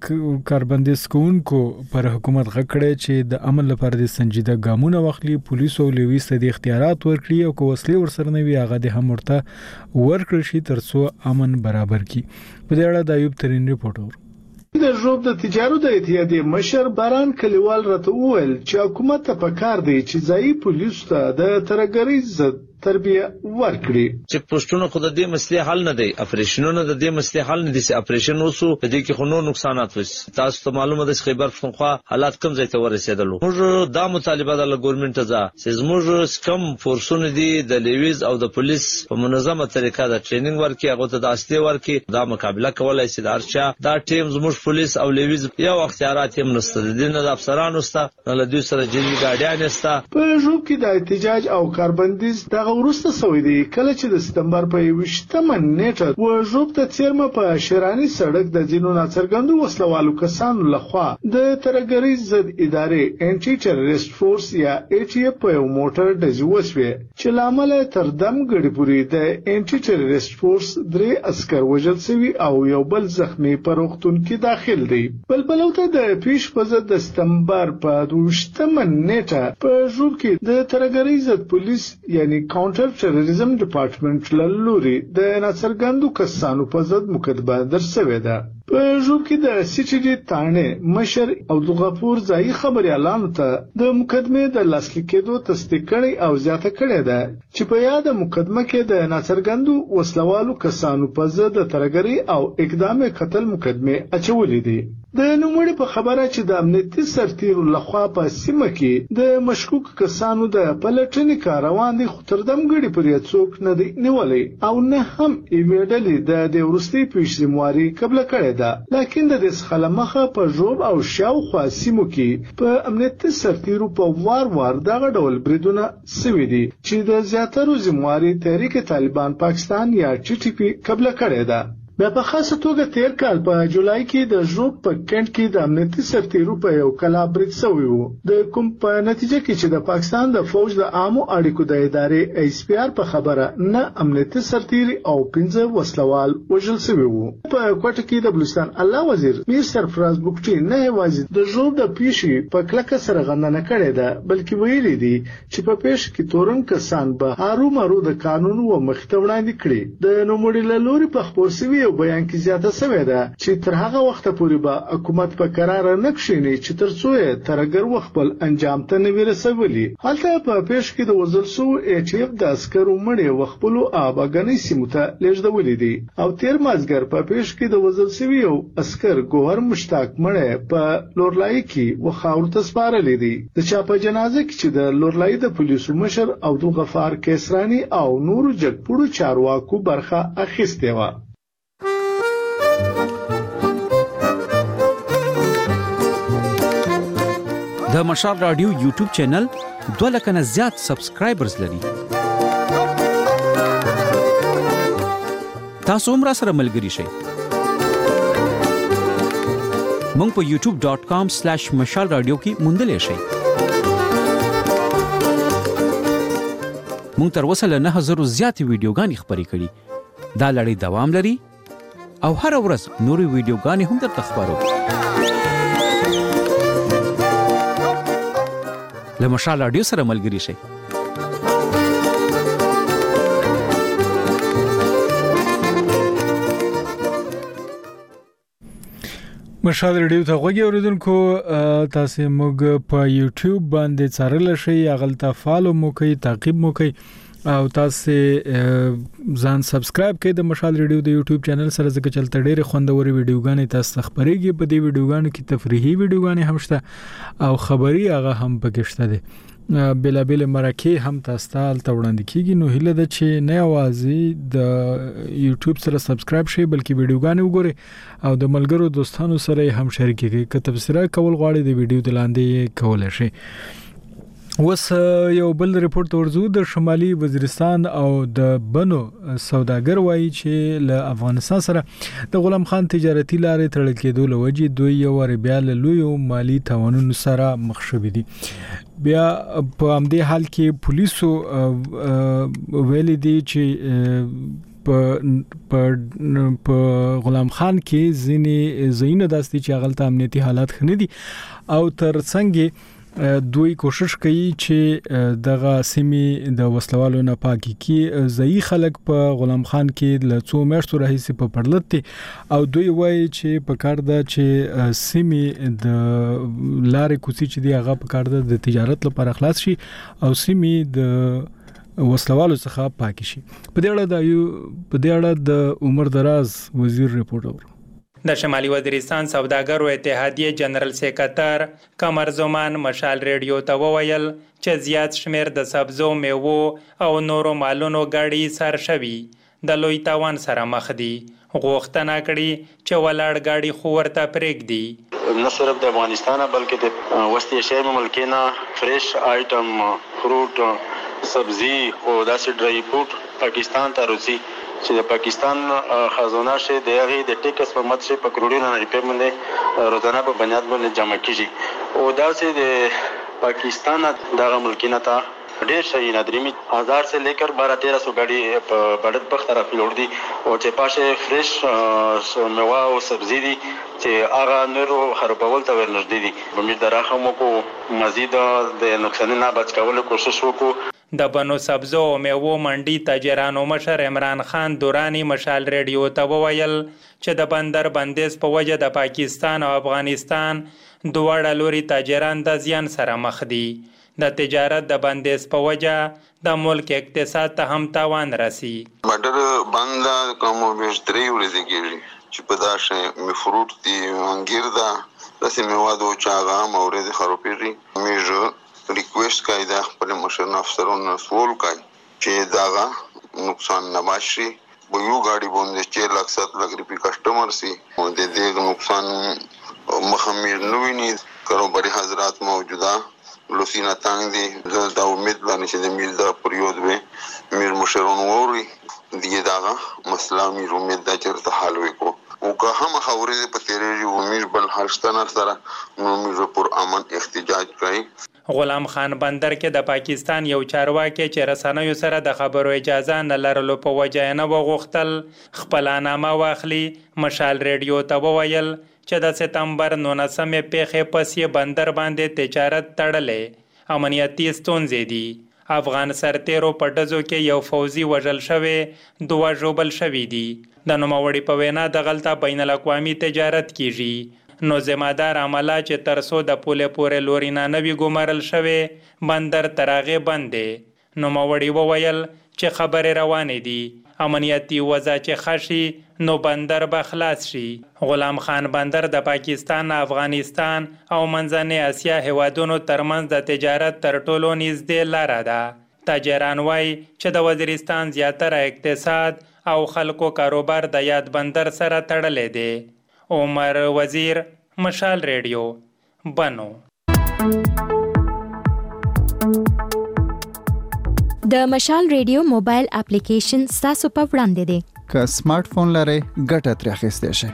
کاربندیز کوونکو پر حکومت غکړې چې د عمل لپاره د سنجیده ګامونه واخلي، پولیسو او لوي ستدي اختیارات ورکړي او کوسلې ورسره نه وي هغه د هم ورته ورکړي شي ترڅو امن برابر کی. په دې اړه د ایوب ترين ریپورت اور د ژوب د تجارت د اتحادیې مشر باران کلیوال راته وویل چې حکومت ته پکار دی چې ځایي پولیسو ته د ترهګرۍ ضد تربیه ورکړي. چې پښتون خو د دې مسلې حل نه دی، اپریشنونه د دې مسلې حل نه دي. چې اپریشن وسو د دې کې خو نو نقصانات وس. تاسو ته معلومه ده چې خیبر پښتونخوا حالات کم ځای ته ورسېدل. موږ دا مطالبه د ګورنمنت ته چې موږ کم فورسونه دي د لیویز او د پولیس په منظمه طریقه د ټریننګ ورکړي، هغه ته د اصلي ورکړي، دا مقابله کولای شي. د هرچا دا ټیم زموږ پولیس او لیویز یو اختیارات هم نشته. د دې نه د افسرانو سره له دوی سره جنګي ګاډیان نشته. په ژوب کې د احتجاج او کاربندیز دغه ورسته سوي دي کله چې د سپتمبر په یوشتمه نیټه و ژوب ته چیرمه په شیرانی سړک د جنونو ناڅرګندو وسلوالو کسانو لخوا د ترهګرۍ ضد ادارې انټي ټیرریست فورس یا ای ټي اف په یو موټر ډزې وشوې چې لامل تر دم غړي پوری د انټي ټیرریست فورس درې عسكر وژل شوي او یو بل زخمی په روغتون کې داخل دي. بل بلوته د پیش په ضد د سپتمبر په یوشتمه نیټه په ژوب کې د ترهګرۍ ضد پولیس یعنی کاونټر ټیرریزم ډپارټمنټ له لوري د ناڅرګندو کسانو په ضد مقدمه درسوي ده. په ژوب کې د سټي ډي تانه مشر او دغفور ځای خبريالانو ته د مقدمه د لاسلیک کېدو تصدیق کړي او زیاته کړي ده چې په یاد مقدمه کې د ناڅرګندو وسلوالو کسانو په ضد ترهګرۍ او اقدام قتل مقدمه اچولې دي. د نوموړي په خبره چې د امنیتي سرتیرو لخوا په سیمه کې د مشکوک کسانو د پلټنې کار روان دي، خو تر دم غړي پرې څوک نه دی نیولې او نه هم ایویډلې د د ورستي پیشمواري قبل کړي ده. لکه د دې خلمخه په ژوب او شاوخوا سیمو کې په امنیتي سرتیرو په وار وار دغه ډول بریدونه سوي دي چې د زیاترو زمواري تحریک طالبان پاکستان یا ټي ټي پی قبل کړي ده. بیا په خاصه توګه تیر کال په جولای کې د ژوب په کڼ کې د امنیتي سرتیرو په یو کلا برید شوی و، د کوم په نتیجه کې چې د پاکستان د فوج د عامو اړیکو د ادارې ایس پی آر په خبره نه امنیتي سرتیري او پنځه وسلوال وژل شوی وو. په کوټه کې د بلوچستان الله وزیر میر سرفراز بوکټي نه یوازې د ژوب د پیشي په کلکه سره غندنه کړې ده بلکې ویلي دي چې په پیش کې تورن کسان به هارو مارو د قانون و مخته وړاندې کړي. د نوموړي له لوري په خبر سوي بیان کې زیاته سوي ده چې تر هغه وخته پورې به حکومت په قرار نه کښیني چې ترڅو ترهګر خپل انجام ته نه ورسوي. حالته په پیش کې د وزل سو ای ټي اف د عسکرو مړي وخپلو آباګنۍ سیمو ته لېږدولې دي او تیر مازګر په پیش کې د وزل سوي او عسكر ګوهر مشتاق مړي په لورلای کې وخاور ته سپارلې دي. د چا په جنازه کې چې د لورلای د پولیسو مشر عبدالغفار کیسرانی او نورو جګپوړو چارواکو برخه اخیستې و. د مشال رادیو یوټیوب چینل دوه لک نه زیات سبسکرایبرز لري. تاسو هم را سره ملګري شئ. مونږ په یوټیوب ډاټ کام سلیش مشال رادیو کې موندلی شئ. مونږ تر اوسه له نه هزارو زیاتې ویډیوګانې خپرې کړي. دا لړۍ دوام لري او هر ورځ نورې ویډیوګانې هم درته خپرو. له مشال رادیو سره ملګري شئ. مشال رادیو ته غوږی اوریدونکو، تاسو موږ په یوټیوب باندې څارل شئ، هغه فالو مو کوي، تعقیب مو کوي او تاسو ځان سبسکرایب کړئ د مشال رادیو د یوټیوب چینل سره، ځکه چې تل ډېر خوندوري ویډیوګانې تاسو خبرېږي. په دې ویډیوګانو کې تفریحي ویډیوګانې هم شته او خبري هغه هم پکې شته دي. بلابل مرکه هم تاسو ته وړاندې کیږي. نو هیله ده چې نه اوازې د یوټیوب سره سبسکرایب شئ بلکې ویډیوګانې وګورئ او د ملګرو دوستانو سره هم شریک کړئ. که تبصره کول غواړئ د ویډیو د لاندې کولای شئ. وس یو بل ریپورت ورزو د شمالي وزیرستان او د بنو سوداګر وایي چې له افغانستان سره د غلام خان تجارتي لارې تړل کېدو لوجې دوی یو ور بیا له لوی مالی تاوانونو سره مخ شوي دي. بیا په همدې حال کې پولیسو ویلي دي چې په په غلام خان کې ځینې ځایونه داسې چې هغلته امنیتي حالات خنه دي او تر څنګه دوی کوشش کوي چې دغه سیمې د وسلوالو نه پاکي کی ځای خلک په غلام خان کې ل څو میاشتو راهیسې په پړلت او دوی وایي چې په کار ده چې سیمې د لارې کوڅې چې دی هغه په کار ده د تجارت لپاره خلاص شي او سیمې د وسلوالو څخه پاکي شي. په دې اړه د یو په دې اړه د عمر دراز وزیر ریپورت اور د شمالي وزیرستان سوداګرو اتحادیه جنرال سیکرټر قمر زمان مشال ریډیو ته وویل چې زیات شمیر د سبزو میوو او نورو مالونو غاړي سر شوي د لوی تاوان سره مخ دي. غوښتنه کړي چې ولاړ غاړي خو ورته پرېږدي. نه صرف د افغانستان بلکې د وسط ایشیا مملکونه فریش آیټم فروټ سبزی او داسې ډرای فروټ پاکستان ته راځي چې د پاکستان خزانه شي د هغه د ټیکس په مت شي په کروڑونو روپے باندې روزانه په بنیاد باندې جمع کیږي او دا چې د پاکستان دغه ملکینه ته ډېر شي نادرمی هزار سے لیکر بارہ تیرہ سو گاڑی بڑت بخ طرف لوړ دي او چې پاشه فریش میوه او سبزی دي چې هغه نورو خرابول ته ورنږدې دي. امید دراخم کو مزید د نقصان نه بچ کولو کوشش وکړو. د بنو سبزو او میوو منډي تاجرانو مشر عمران خان دورانی مشال ریډیو ته وویل چې د بندر بندیز په وجه د پاکستان او افغانستان دواړه لوري تاجران د زیان سره مخ دي. د تجارت د بندیز په وجه د ملک اقتصاد ته هم تاوان رسی. بندر بند کوم وشتري ورزي کیږي چې په داشه می فروټ دي انګیر دا داسې میوادو چاغه مورد خرابېږي. میجو ریکوست کوي د خپل مشرن افسرونو سوال کوي چې داغه نقصان نه باشي. به یو غاډي باندې چې لک سات لک روپی کسٹمر سي او د دې نقصان مخمیر نه ویني. کاروباري حضرات موجوده لوسینا تانګ دي زه دا امید باندې چې د میل دا پریود به میر مشرون ووري دغه داغه مسله مې امید دا چې ته حل وکړو او که هم خوري په تیرې یو میر بل هرڅتنر سره نو میر پر امن احتجاج کوي. غلام خان بندر کې د پاکستان یو چارواکي چې رسنیو سره د خبرو اجازه نه لرلو په وجه نه وغوښتل خپل نامه واخلي. مشال ریډیو ته وویل چې د سپتمبر نولسمې پیښې پسې بندر باندې تجارت تړلې امنیتي ستونزې دي. افغان سرتیرو په ډزو کې یو فوزي وژل شوی دوه ژوبل شوي دي. د نوموړي په وینا دغلته بین الاقوامي تجارت کیږي نو ذمہدار عمله چې ترسو د پوله پورې لورینا نوی ګمارل شوی بندر تراغه بندې. نوموړي وویل چې خبره روانې دي امنیتي وضع چې خشي نو بندر به خلاص شي. غلام خان بندر د پاکستان، افغانستان او منځنۍ اسیا هیوادونو ترمنځ د تجارت تر ټولو نږدې لاره ده. تاجران وایي چې د وزیرستان زیاتره اقتصاد او خلکو کاروبار د یاد بندر سره تړلې دی. عمر وزیر، مشال ریډیو، بنو. د مشال ریډیو موبایل اپلیکیشن ستاسو په وړاندې دی. که سمارټ فون لرئ ګټه ترې اخیستی شئ.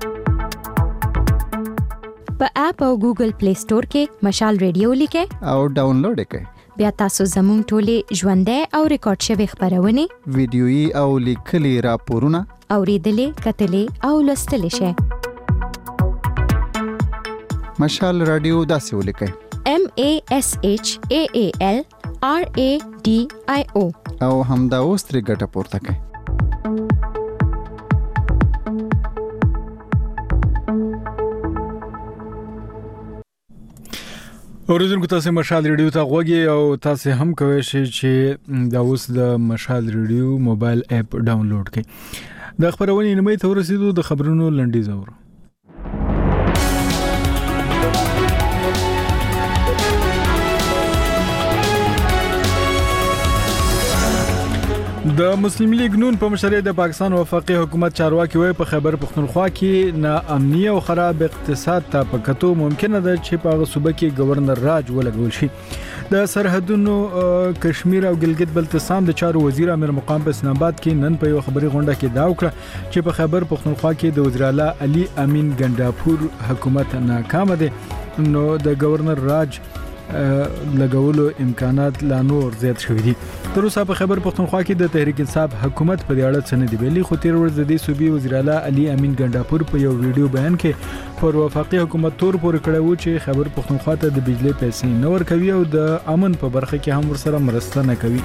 په اپ او ګوګل پلی سٹور کې مشال ریډیو لیکئ او ډاونلوډ یې کړئ. بیا تاسو زموږ ټولې ژوندۍ او ریکارډ شوي خبرونه، ویډیويي او لیکلي راپورونه اوریدلې، کتلې او لوستلی شئ. مشال رادیو داسې ولیکئ: M A S H A A L R A D I O او همدا اوس ترې ګټه پورته کړئ. اوریدونکو تاسو مشال ریډیو ته غوږی او تاسو هم کوئ چې دا اوس د مشال ریډیو موبایل اپ ډاونلوډ کړئ. د خبرونې نیمه ته ورسېدو د خبرونو لنډیز اورو. د مسلم لیگ نون په مشرۍ د پاکستان وفاقي حکومت چارواکي وایي په خیبر پختونخوا کې ناامني او خراب اقتصاد ته په کتو ممکنه ده چې په هغه صوبه کې گورنر راج ولګول شي. د سرحدونو کشمیر او ګلګت بلتستان د چارو وزیر امیر مقام په اسلام آباد کې نن په یو خبري غونډه کې دا وکړه چې په خیبر پختونخوا کې د وزیر اعلی علي امین ګنڈاپور حکومت ناکام دی، نو د گورنر راج لګولو امکانات لا نور زیات شوي دي. تر اوسه په خیبر پختونخوا کې د تحریک انصاف حکومت په دې اړه څه نه دی ویلي، خو تیر ورځ د دې صوبې وزیر اعلی علي امین ګنڈاپور په یو ویډیو بیان کې پر وفاقي حکومت تور پورې کړی و چې خیبر پختونخوا ته د بجلی پیسې نه ورکوي او د امن په برخه کې هم ورسره مرسته نه کوي.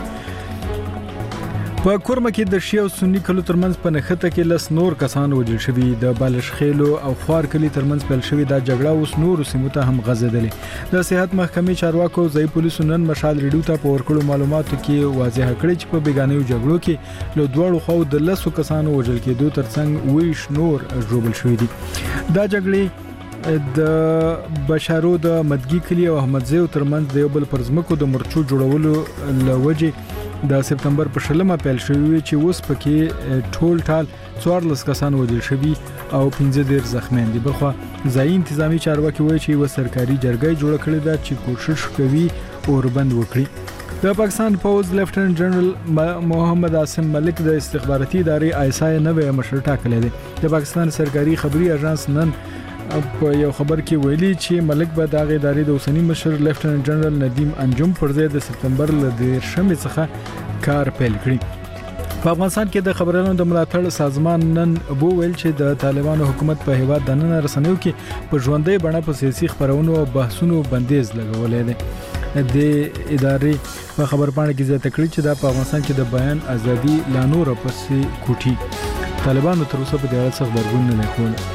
په کورمه کې د شیعه او سنی کلو ترمنځ په نښته کې لس نور کسان وژل شوي. د بالشخیلو او خوار کلی ترمنځ پیل شوې دا جګړه اوس نورو سیمو ته هم غځېدلې. د صحت محکمې چارواکو ځایي پولیسو نن مشال ریډیو ته په ورکړو معلوماتو کې واضح کړی چې په بیګانیو جګړو کې له دواړو خواو د لسو کسانو وژل کېدو ترڅنګ ویش نور ژوبل شوي دي. دا جګړې د بشارو د مدګي کلی او احمدزیو ترمنځ د یو بل پر ځمکو د مرچو جوړولو لوجې د سپتمبر په شلمه پیل شوی چې اوس پکې ټول ټال څوارلس کسان وژل شوي او پنځه ډیر زخمیان دي. بلخو ځایي انتظامی چارواکي وایي چې یو سرکاري جرګه جوړ کړې ده چې کوشش کوي اوربند وکړي. د پاکستان پوز لیفټننټ جنرال محمد عاصم ملک د استخباراتي ادارې آی اس آی نوې مشر ټاکلی دی. د پاکستان سرکاري خبري اژانس نن په یو خبر کې ویلي چې ملک به د ادارې د اوسنی مشر لیفټننټ جنرال ندیم انجم پر ځای د سپتمبر ل دیرشمې څخه کار پیل کړي. په افغانستان کې د خبرونو د ملاتړ سازمان نن بو ویل چې د طالبانو حکومت په هیواد د نن رسنیو کې په ژوندۍ بڼه په سیاسي خبرونو او بحثونو بندیز لګولې ده. د ادارې په خبر پاڼه کې زیاته کړې چې دا په افغانستان کې د بیان ازادي لا نور پسې کوټي. طالبانو تر اوسه په دې اړه څه خبرګون نه کړی.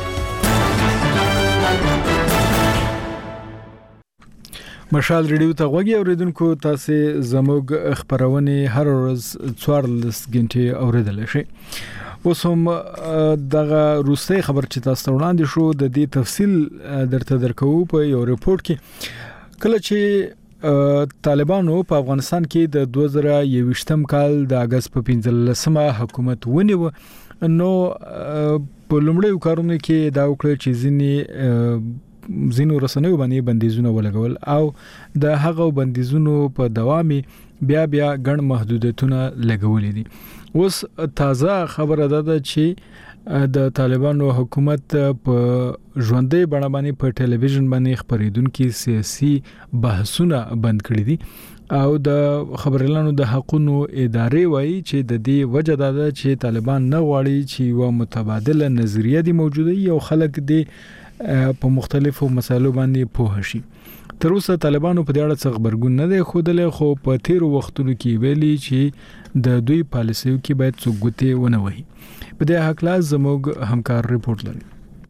مشال ریډیو ته غوږی اوریدونکو، تاسو زموږ خبرونه هر ورځ څوارلس غنټې اوریدل شي. اوس هم دغه روسي خبر چې تاسو وړاندې شو د دې تفصیل درته درکو په یو ریپورت کې. کله چې طالبانو په افغانستان کې د دوه زره یوویشتم کال د اگست په پنځلسمه حکومت ونیو، نو په لومړیو کارونو کې دا وکړل چې ځینې زینو رسنیو باندې بندیزونه ولګول او د هغه بندیزونو په دوامي بیا بیا ګڼ محدودیتونه لګولې دي. اوس تازه خبره ده چې د طالبانو حکومت په ژوندۍ بڼه باندې په ټلویزیون باندې خبرېدونکو سیاسي بحثونه بند کړي دي او د خبرلانو د حقوقو ادارې وایي چې د دې وجه ده چې طالبان نه غواړي چې یو متبادله نظریه دی موجوده یو خلک دی په مختلفو مسایلو باندې پوه شي. تر اوسه طالبانو په دې اړه څه خبرګون نه دی خوده، خو په تیر وختونو کې ویلي چې د دوی پالیسیو کې باید څوک ګوتې ونه وهي. په دې حق لا زموږ همکار ریپورت لري.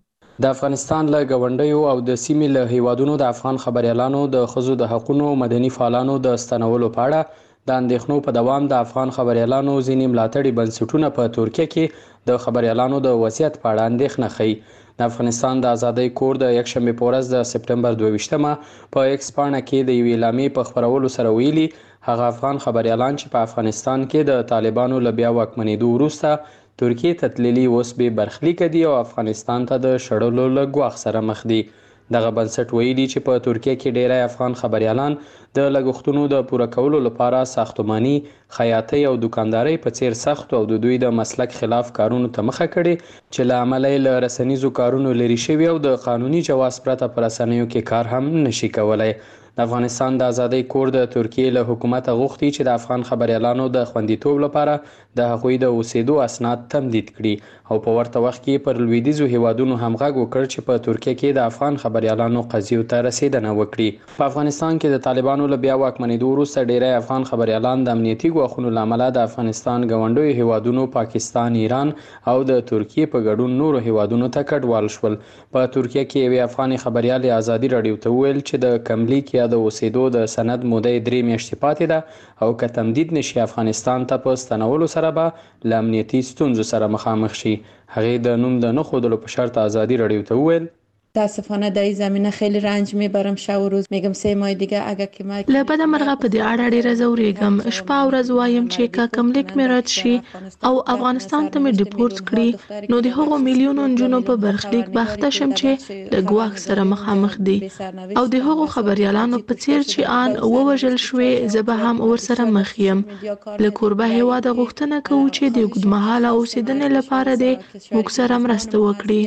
د افغانستان له غونډیو او د سیمې له هیوادونو د افغان خبريالانو د خزو د حقوقو مدني فعالانو د ستنولو په اړه د اندېښنو په دوام د افغان خبريالانو ځینې ملاتړي بنسټونه په ترکیه کې د خبريالانو د وضعیت په اړه اندېښنه ښيي. د افغانستان د ازادۍ کور د یکشنبه په ورځ د سپتمبر دوه ویشتمه په ایکس پاڼه کې د یوې اعلامیې په خبرولو سره ویلي هغه افغان خبريالان چې په افغانستان کې د طالبانو له بیا واکمنېدو وروسته ترکیه ته تللي اوس به برخلیک دي او افغانستان ته د شړلو له ګواښ سره مخ دي. دغه بنسټ ویلي چې په ترکیه کې ډیری افغان خبريالان د لګښتونو د پوره کولو لپاره ساختماني، خیاطۍ او دکاندارۍ په څیر سخت او د دوی د مسلک خلاف کارونو ته مخه کړي چې له امله له رسنیزو کارونو لري شوی او د قانوني جواز پرته پر رسنیو کې کار هم نشي کولای. د افغانستان د ازادۍ کور د ترکیه له حکومت غوښتي چې د افغان خبريالانو د خوندیتوب لپاره د هغوی د اوسېدو اسناد تمدید کړي او په ورته وخت کې پر لویدیځو هیوادونو هم غږ وکړ چې په ترکیه کې د افغان خبريالانو قضیو ته رسیدنه وکړي. په افغانستان کې د طالبانو له بیا واکمنېدو وروسته ډیری افغان خبريالان د امنیتي ګواښونو له امله د افغانستان ګاونډیو هیوادونو پاکستان، ایران او د ترکیه په ګډون نورو هیوادونو ته کډوال شول. په ترکیه کې یو افغان خبريال ازادي رادیو ته ویل چې د کملیک د اوسېدو د سند موده درې میاشتې پاتې ده او که تمدید نشي افغانستان ته په ستنولو سره به له امنیتي ستونزو سره مخامخ شي. هغې د نوم د نه ښودلو په شرط ازادي رادیو ته وویل متاسفانه در این زمینه خیلی رنج میبرم. شب و روز میگم سه ماه دیگه اگه کمک له بده مرغه په دې اړه ډیره زورېږم. شپه او ورځ وایم چې که کوم لیک مې رد شي او افغانستان ته مې ډیپورټ کړي نو د هغو میلیونو نجونو په برخلیک بخته شم چې د ګواښ سره مخامخ دي او د هغو خبريالانو په څیر چې آن ووژل شوې زه به هم ورسره مخ یم. له کوربه هیواده غوښتنه کوو چې د اوږدمهاله اوسېدنې لپاره دې موږ سره مرسته وکړي.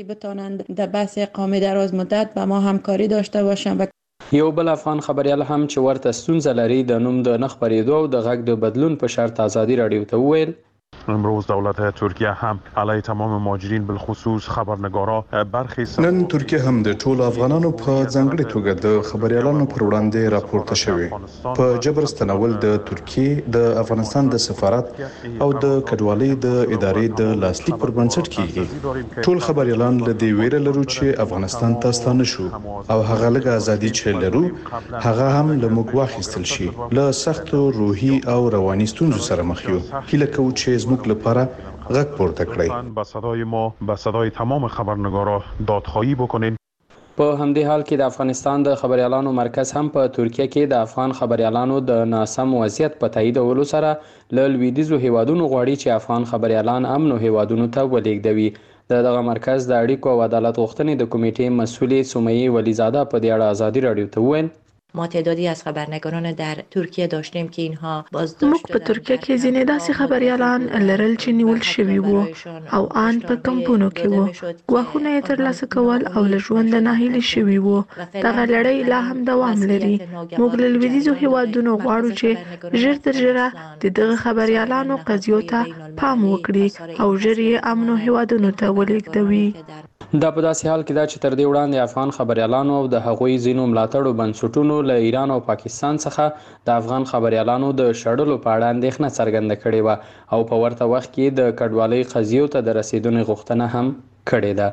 در بحث اقامه دراز مدت با ما همکاری داشته باشند. یو بل افغان خبريال هم چې ورته ستونزه لري د نوم د نه خپرېدو او د غږ د بدلون په شرط ازادي رادیو ته وویل امروز دولت ترکیه هم علیه تمام مهاجرین بالخصوص خبرنگارا برخی نن ترکیه هم د ټولو افغانانو په ځانګړي توګه د خبريالانو پر وړاندې راپورته شوی په جبر ستنول د ترکیه د افغانستان د سفارت او د کډوالۍ د ادارې د لاسلیک پر بنسټ کیږي. ټول خبريالان له دې ویره لرو چې افغانستان ته ستانه شو او هغه لږه ازادي چې لرو هغه هم له موږ واخیستل شي. له سختو روحي او رواني ستونزو سره مخ یو. هیله کوو چې زموږ لپاره غږ پورته کړئ. با صدای ما با صدای تمام خبرنگارا دادخواهی بکنین. په همدې حال کې د افغانستان د خبريالانو مرکز هم په ترکیه کې د افغان خبريالانو د ناسم وضعیت په تاییدولو سره له لویدیځو هیوادونو غواړي چې افغان خبريالان امنو هیوادونو ته ولېږدوي. د دغه مرکز د اړیکو او عدالت غوښتنې د کمیټې مسؤلې سمیه ولیزاده په دې اړه ازادي رادیو ته وویل ما تعدادی از خبرنگاران در ترکیه داشتیم که اینها بازداشت موږ په ترکیه کې ځینې داسې خبريالان لرل چې نیول شوي وو او آن په کمپونو کې وو. ګواښونه یې ترلاسه کول او له ژونده ناهیلي شوي وو. دغه لړۍ لا هم دوام لري. موږ له لویدیځو هیوادونو غواړو چې ژر تر ژره د دغه خبريالانو قضیو ته پام وکړي او ژر یې امنو هیوادونو ته ولېږدوي. دا په داسې حال کې دا چې تر دې وړاندې افغان خبريالانو او د هغوی ځینو ملاتړو بنسټونو له ایران او پاکستان څخه د افغان خبريالانو د شړلو په اړه اندېښنه څرګنده کړې وه او په ورته وخت کې د کډوالۍ قضیو ته د رسیدنې غوښتنه هم کړې ده.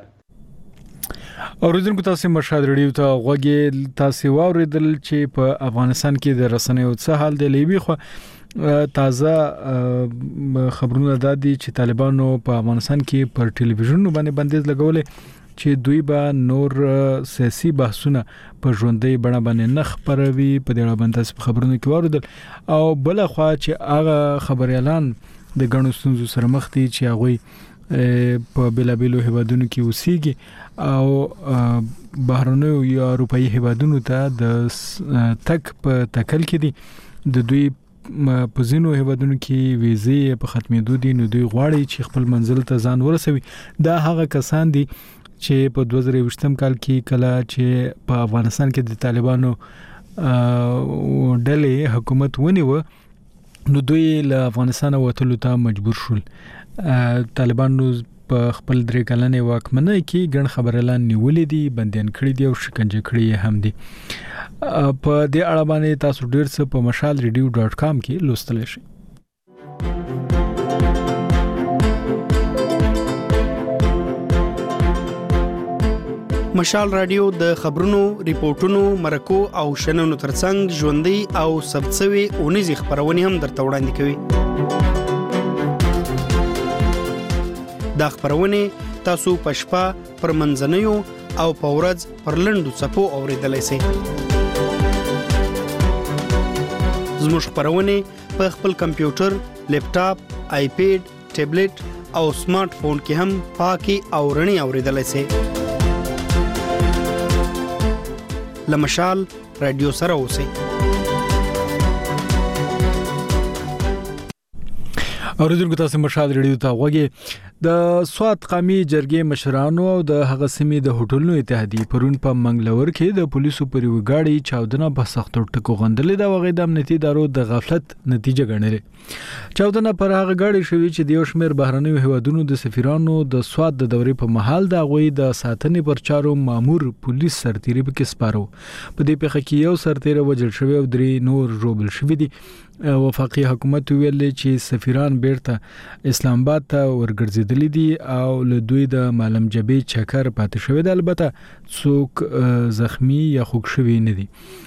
اوریدونکو تاسو مشهد ریډیو ته غوږی تاسو واوریدل چې په افغانستان کې د رسنیو څه حال دی. لیبي خو تازه خبرونه دادي چې طالبانو په افغانستان کې پر ټلویزیون باندې بندیز لګولې چې دوی به نور سیاسي بحثونه په ژوندۍ بڼه باندې نه خبروي. په دې اړه باندې خبرونه کې واوریدل او بل خو چې هغه خبريالان د ګڼو ستونزو سره مخ دي چې هغه په بلابلو هیوادونو کې اوسېږي او بهرنیو یا اروپאי هیوادونو ته د تک په تکل کې دي. د دوی په ځینو هیوادونو کې ویزې په ختمېدو دي نو دوی غواړي چې خپل منزل ته ځان ورسوي. دا هغه کسان دي چې په دوه زره یوولسم کال کې کله چې په افغانستان کې د طالبانو ډلې حکومت ونیو نو دوی له افغانستان وتلو ته مجبور شول. طالبانو په خپل درې کلنې واکمنۍ کې ګڼ خبريالان نیولې دي، بندیان کړي دي او شکنجه کړي هم دي. په دې اړه باندې تاسو ډیر څه په مشال ریډیو ډاټ کام کې لوستلی شئ. مشال رادیو د خبرونو، ریپورتونو، مرکو او شننو ترڅنګ ژوندۍ او ثبتسوي اونیزې خبرونه هم درته وړاندې کوي. دا خبرونه تاسو په شپه پر منځنیو او په ورځ پر لنډو څپو اوریدلای شئ. زموږ خبرونه په خپل کمپیوټر، لیپټاپ، آیپیډ، ټابلیټ او سمارټ فون کې هم پاکي او رڼي اوریدلای شئ. لمشال رادیو سره اوسئ. اوریدونکو تاسو مشال ریډیو ته غوږی. د سوات قومي جرګې مشرانو او د هغه سیمې د هوټلونو اتحادیې پرون په منګلور کې د پولیسو پر یو غاړي چاودنه په سختو ټکو غندلې دا وغې د امنیتي ادارو د غفلت نتیجه ګڼلې. چاودنه پر هغه غاړي شوې چې د یو شمېر بهرنیو هیوادونو د سفیرانو د سوات د دورې په محل د غوي د ساتنې پر چارو مامور پولیس سرتیري پکې سپارو. په دې پیښه کې یو سرتیری وژل شوی او درې نور ژوبل شوي دي. وفاقي حکومت ویل چې سفیران بیرته اسلام آباد ته ورګرځیدلي دي او له دوی د معلم جبې چکر پاتې شوی دی. البته څوک زخمی یا خوږ شوی نه دي.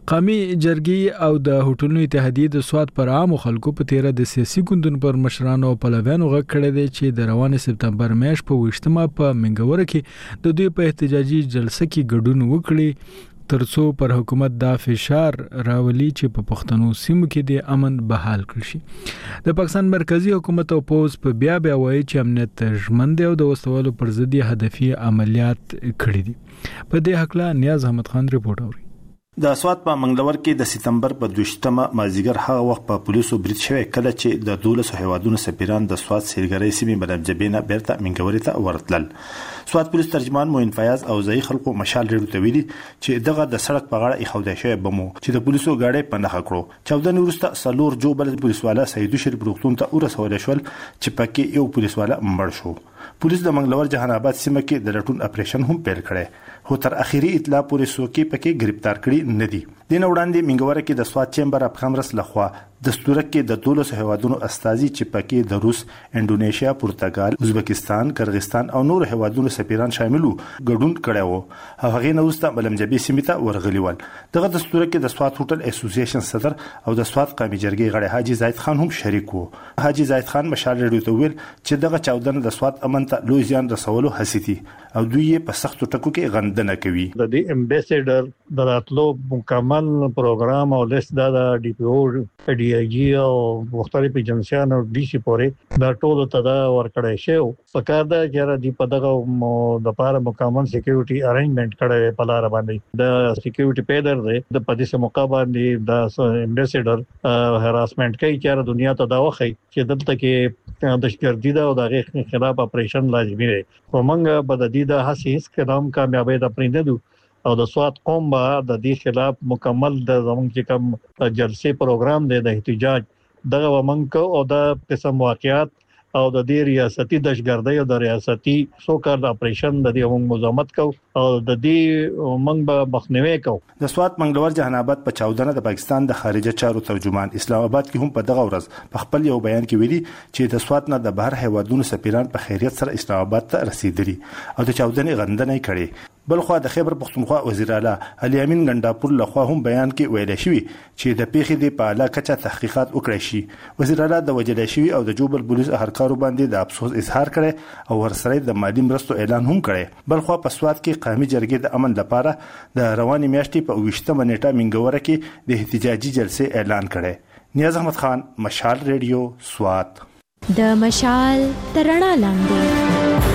قومي جرګې او د هوټلونو اتحادیې د سواد پر عام خلکو په تیره د سیاسي ګوندونو پر مشرانو او پلویانو غږ کړی دی چې د روان سپتمبر میاشت په ویشتمه په منګوره کې د دوی په احتجاجي جلسه کې ګډون وکړي ترڅو پر حکومت دا فشار راولي چې په پښتنو سیمو کې د امن بحال کړي شي. د پاکستان مرکزی حکومت او پوز په بیا بیا وایي چې امنیت ژمنده او د وسوالو پر ضد هدفي عملیات کړي دي. په دې حق لا نیاز احمد خان رپورټ اوري. د سواد په منګلور کې د سپتمبر په دوشتمه مازیګر هغه وخت په پولیسو برید شوی کله چې د دولس هیوادونو سفیران د سواد سیلګری سیمې بلمجبینه بیرته منګورې ته ورتلل. سواد پولیس ترجمان موین فیاض او ځای خلکو مشال ریډیو ته ویلي چې دغه د سړک په غاړه ایښودل شوی بمو چې د پولیسو گاډي په نښه کړو. چودنې وروسته سلور جو بل پولیسوالا سیدو شریف روغتون ته ورسول شول چې پکې یو پولیسوالا مړ شو. پولیس د منګلور جهان آباد سیمه کې د لټون اپریشن هم پیل کړی خو تر اخیری اطلاع پورې څوک پکې گرفتار کړي نه دي. دین وړاندې منګوره کې د سواد چیمبر اف کامرس لخوا د ستورک کې د دولس هیوادونو استازي چې پکې د روس، انډونیشیا، پرتګال، ازبکستان، قرغیزستان او نور هیوادونو سفیران شاملو ګډون کړي وو. هغه نه وروسته بلمجبي سیمه ته ورغلي ول. دغه د ستورک کې د سواد هوټل اسوسییشن صدر او د سواد قومي جرګې غړي حاجی زاید خان هم شریک وو. حاجی زاید خان مشال ریډیو ته ویل چې دغه چودنه د سواد امن ته لوی زیان رسولو هڅې دي او دوی په سختو ټکو کې غندنه کوي. د دې امبیسډر د راتلو مکمل پروګرام او لیست د ډي پی او ډي آی جی او مختلف ایجنسیانو ډي سي پورې دا ټول ته دا ورکړی شو. پکار دا چې د پدغه د لپاره مکمل سکیورټي ارینجمنت کړي په لار باندې د سکیورټي پیدر دی د پدیسه موقع باندې د امبیسډر هراسمنت کوي چې دنیا ته دا وخی چې دلته کې د شګردي دا او د خلاف اپریشن لازمي دی. ومنګ بددي د هڅې کلام کامیابی د پریندو او د سواد قوم به د دې خلاف مکمل د زمونږ چې کوم جلسې پروګرام دی د احتجاج دغه ومنګ او د قسم واقعیات او د دې ریاستي دهشتګردۍ او د ریاستي سوکار اپریشن د دې موږ مزاحمت کو او د دې موږ به مخنیوي کو. د سواد منګلور جهان آباد په چاودنه د پاکستان د خارجه چارو ترجمان اسلام آباد کې هم په دغه ورځ په خپل یو بیان کې ویلي چې د سواد نه د بهر هیوادونو سفیران په خیریت سره اسلام آباد ته رسیدلي او د چاودنې غندنه کړي. بلخوا د خیبر پختونخوا وزیر اعلی علي امین ګنداپور لخوا هم بیان کې ویل شوی چې د پیښې د په اعلی کچه تحقیقات وکړي شي. وزیر اعلی د وجل شوی او د جوبل پولیس اهرکارو باندې د افسوس اظهار کړي او ورسره د مالی مرستو اعلان هم کړي. بلخوا په سواد کې قومي جرګې د امن لپاره د رواني میاشتې په ویشتمه نیټه منګوره کې د احتجاجي جلسې اعلان کړي. نیاز احمد خان، مشال ریډیو، سواد. د مشال ترڼا لاندې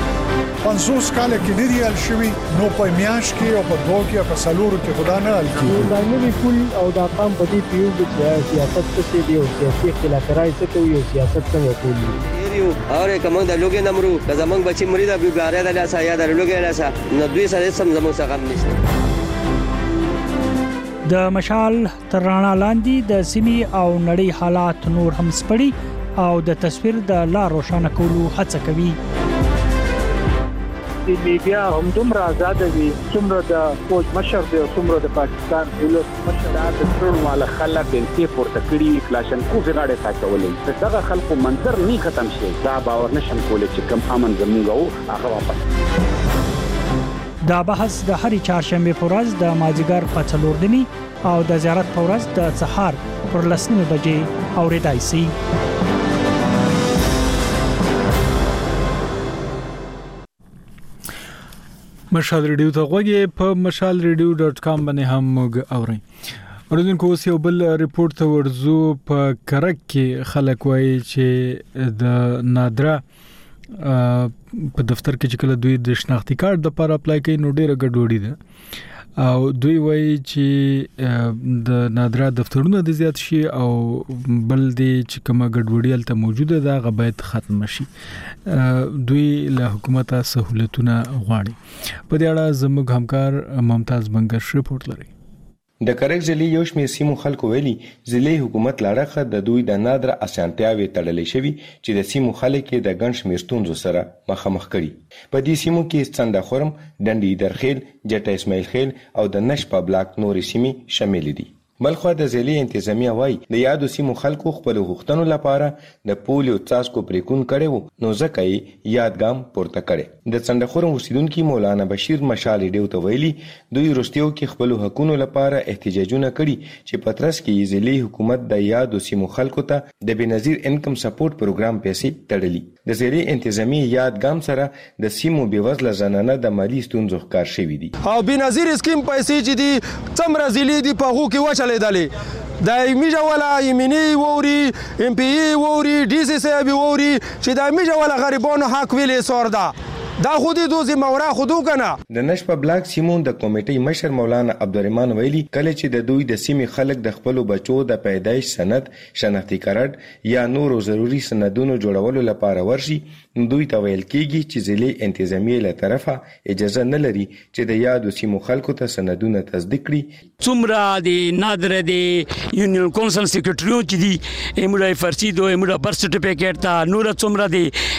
پنځوس کال کې ډیر یال شوی نو په میاش کې او په دوه کې په سالورو کې خدا نه ال کې دا نوی پول او دا قام په دې پیو کې سیاست څه دی او سیاسي اختلافات څه کوي او سیاست څنګه کوي یو اور کوم د لوګي نمرو که زمنګ بچي مریض ابي ګاره د لاسه یا د لوګي لاسه نو دوی سره سم زمو څخه غم نشته. د مشال ترڼا لاندې د سیمي او نړۍ حالات نور هم سپړي او د تصویر د لا روښانه کولو هڅه کوي. د میډیا هم دومره آزاد دي څومره د فوج مشر دی او څومره د پاکستان دولت مشر د ټرون والا خلک بنتي پورته کړی کلاشن کو غاړه ساتولې دغه خلکو منظر نه ختم شي دا باور نشم کولای چې کم امن زموږ هغه واپس. دا بحث د هرې چهارشنبه په ورځ د مازیګر په څلور نیمې او د زیارت په ورځ د سهار پر لس نیمې بجې اورېدای شي. مشال ریډیو ته غوږی په مشال ریډیو ډاٹ کام باندې هم موږ اورئ. اوردونکو اوس یو بل ریپورت ته ورځو. په کرک کې خلک وایي چې د نادرا په دفتر کې چې کله دوی د شناختی کارت د لپاره اپلای کوي نو ډیره ګډوډي ده او دوی وایي چې د نادرا دفترونه د زیات شي او بل دی چې کومه ګډوډي الته موجوده ده هغه باید ختم شي. دوی له حکومت سہولتونه غواړي. په دې اړه زموږ همکار ممتاز بنگش رپورت لري. د کرک ضلع یو شمېر سیمو خلکو ویلي ضلعي حکومت لاړه د دوی د نادره اسانتیاوې تړلې شوي چې د سیمو خلک د ګڼ شمېر ستونزو سره مخامخ کړي. په دې سیمو کې څنډه خورم، ډنډي درخیل، جټه اسماعیل خیل او د نش په بلاک نورې سیمې شامل دي. بلخو د ضلع انتظامیه وایي د یادو سیمو خلکو خپل غوښتنو لپاره د پولیو څاڅکو پریکون کړی وو نو ځکه یې یاد ګام پورته کړی د څنډخورم اوسیدونکي مولانا بشیر مشال ریډیو ته ویلي دوی وروستیو کې خپل حقوقو لپاره احتجاجونه کړي چې په ترڅ کې ضلعي حکومت د یادو سیمو خلکو ته د بنظیر انکم سپورټ پروګرام پیسې تړلي د ضلع انتظامیه یاد ګام سره د سیمو بېوزله زنانه د مالي ستونزو ښکار شوي دي او بنظیر اسکیم پیسې چې دي څومره ضلعې دي په هغو کې وچلېدلې د میجه والا ایمني ووري ام پی ای ووري ډي سي صاحب ووري چې د میجه والا غریبانو حق ویلې سور ده دا خودی دو زمورا خودو کنه د نشپه بلاک سیمون د کمیټې مشر مولانا عبدالرحمن ویلي کله چې د دوی د سیمې خلک د خپل بچو د پیدایش سند شناختی کارت یا نورو ضروری سندونو جوړولو لپاره ورشي دوی ته ویل کیږي چې ضلع انتظامیه له طرفه اجازه نه لري چې د یادو سیمو خلکو ته سندونه تصدیق کړي څومره د نادر د یونین کونسل سیکریټریو چې دی ایموډا فرسي دو ایموډا برث سرټیفیکټ تا نور څومره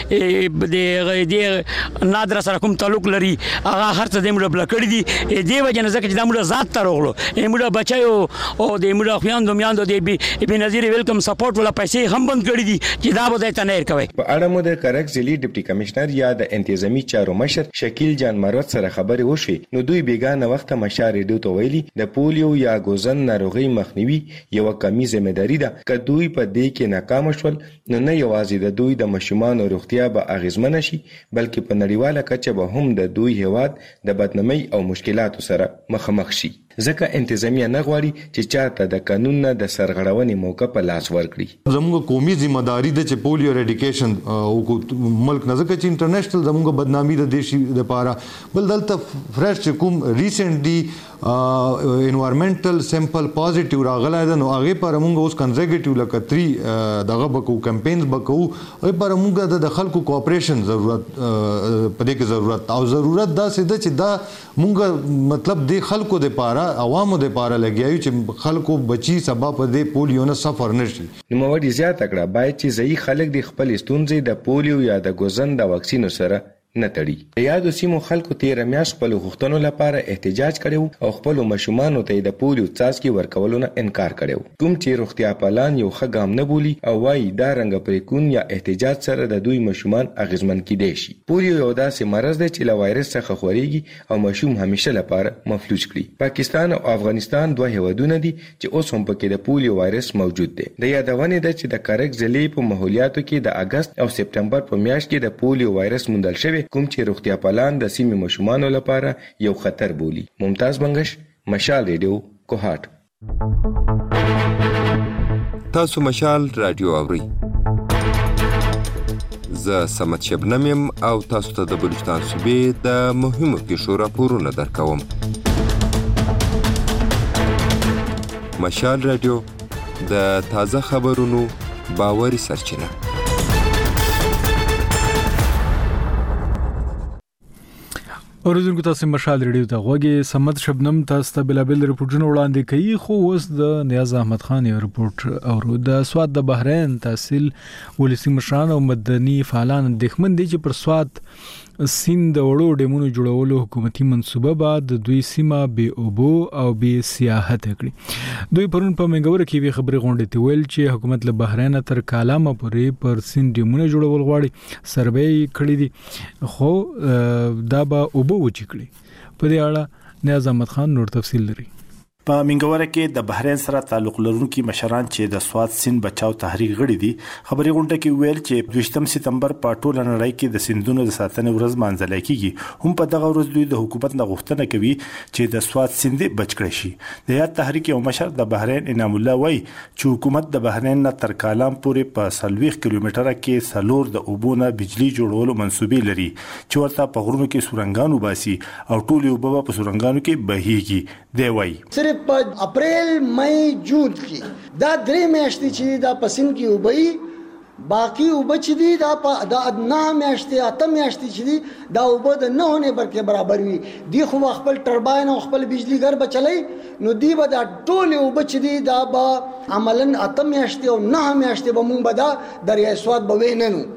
دی د نادر سره کوم تعلق لري هغه هر څه د موږ بل کړی دي دې وجه نه ځکه چې د موږ ذات ته راغلو موږ بچایو او د موږ خويندو میاندو د بي نظیر ویلکم سپورټ ولا پیسې هم بند کړی دي چې دا به ته نه کوي په اړه مو د کرک ضلعي ډیپټي کمشنر یا د انتظامی چارو مشر شکیل جان مروت سره خبرې وشي نو دوی بیګانه وخت مشار ډیو ته ویلي د پولیو یا ګوزن ناروغي مخنیوي یو کمی ځمېداري ده که دوی په دې کې ناکام شول نو نه یوازې د دوی د مشومان روغتیا به اغیزمن شي بلکې په نړیواله کچه به هم د دوی هیواد د بدنامۍ او مشکلاتو سره مخامخ شي ځکه انتظامیه نه غواړي چې چاته د قانون نه د سرغړونې موقع په لاس ورکړي زموږ قومي ځمېداري ده چې پولیو اریډیکیشن او ملک نه ځکه چې انټرنیشنل زموږ بدنامي د دیشي لپاره بل دلته فرش چې کوم ریسنټلی انوایرنمنټل سیمپل پوزټیو راغلی ده نو هغې لپاره موږ اوس کنزیکټیو لکه تري دغه به کوو کمپینز به کوو هغې لپاره موږ د خلکو کوآپریشن ضرورت په دې کې ضرورت او ضرورت داسې ده چې دا موږ مطلب د خلکو دپاره عوامو دپاره لګیایو چې خلکو بچي سبا په دې پولیو نه سفر نشي نوموړي زیاته کړه باید چې ځایي خلک د خپل ستونزې د پولیو یا د ګوزن د واکسینو سره نه تړي د یادو سیمو خلکو تیره میاشت خپلو غوښتنو لپاره احتجاج کړی او خپلو ماشومانو ته یې د پولیو څاڅکي ورکولو نه انکار کړی کوم چې روغتیا پالان یو ښه ګام نه بولي او وایي دا رنګه پریکون یا احتجاج سره د دوی ماشومان اغیزمن کیدی شي پولیو یو داسې مرض دی چې له وایرس څخه خورېږي او ماشوم همیشه لپاره مفلوج کړي پاکستان او افغانستان دوه هیوادونه دي چې اوس هم پکې د پولیو وایرس موجود دی د یادونې ده چې د کرک ضلعې په ماحولیاتو کې د اګست او سپټمبر په میاشت کې د پولیو وایرس موندل شوی کوم چې روغتیا پالان د سیمې ماشومانو لپاره یو خطر بولي ممتاز بنگش مشال ریډیو کوهات تاسو مشال رادیو اورئ زه سمت شبنم یم او تاسو ته د بلوچستان صوبې د مهمو پیښو راپورونه درکوم مشال رادیو د تازه خبرونو باوري سرچینه اوریدونکو تاسو مشال ریډیو ته غوږی سمت شبنم تاسو ته بلابل رپورټونه وړاندې کوي خو اوس د نیاز احمد خان یو رپورټ اورو د سواد د بحرین تحصیل ولسی مشران او مدني فعالان اندېښمن دي چې پر سواد سیند د وړو ډیمونو جوړولو حکومتي منصوبه بعد د دوی سیمه بې اوبو او بې سیاحت کړي دوی پرون په منګور کې وی خبري غونډه ته ویل چې حکومت له بحرین تر کالامه پورې پر سیند ډیمونو جوړول غواړي سروې کړی دي خو دا به اوبو وچی کړي په دې اړه نیاز احمد خان نور تفصیل لري په منګوره کې د بحرین سره تعلق لرونکي مشران چې د سواد سیند بچاو تحریک غړي دي خبري غونډه کې ویل چې دویشتم سپتمبر په ټوله نړۍ کې د سیندونو د ساتنې ورځ مانځل کیږي هم په دغه ورځ دوی د حکومت نه غوښتنه کوي چې د سواد سیند بچ کړي شي د یاد تحریک یو مشر د بحرین انعام الله وای چې حکومت د بحرین نه تر کالام پورې په سلويخ کیلومتره کې سلور د اوبونه بجلی جوړولو منسوبې لري چې ورته په غرونو کې سورنګانو باسي او ټول اوبه په سورنګانو کې بهيږي دی وای په اپریل مئی جون کې دا درې میاشتې چې دا پسین کې وبې باقی وب چې دي دا په د ادنا میاشتې اته میاشتې چې دي دا وب د نه هونه برکه برابر وي دی خو خپل ټرباین او خپل بجلی ګر بچلای نو دی به دا ټول وب چې دي دا به عملاً اته میاشتې او نه میاشتې به مونږ به دا دریای سواد به ویننو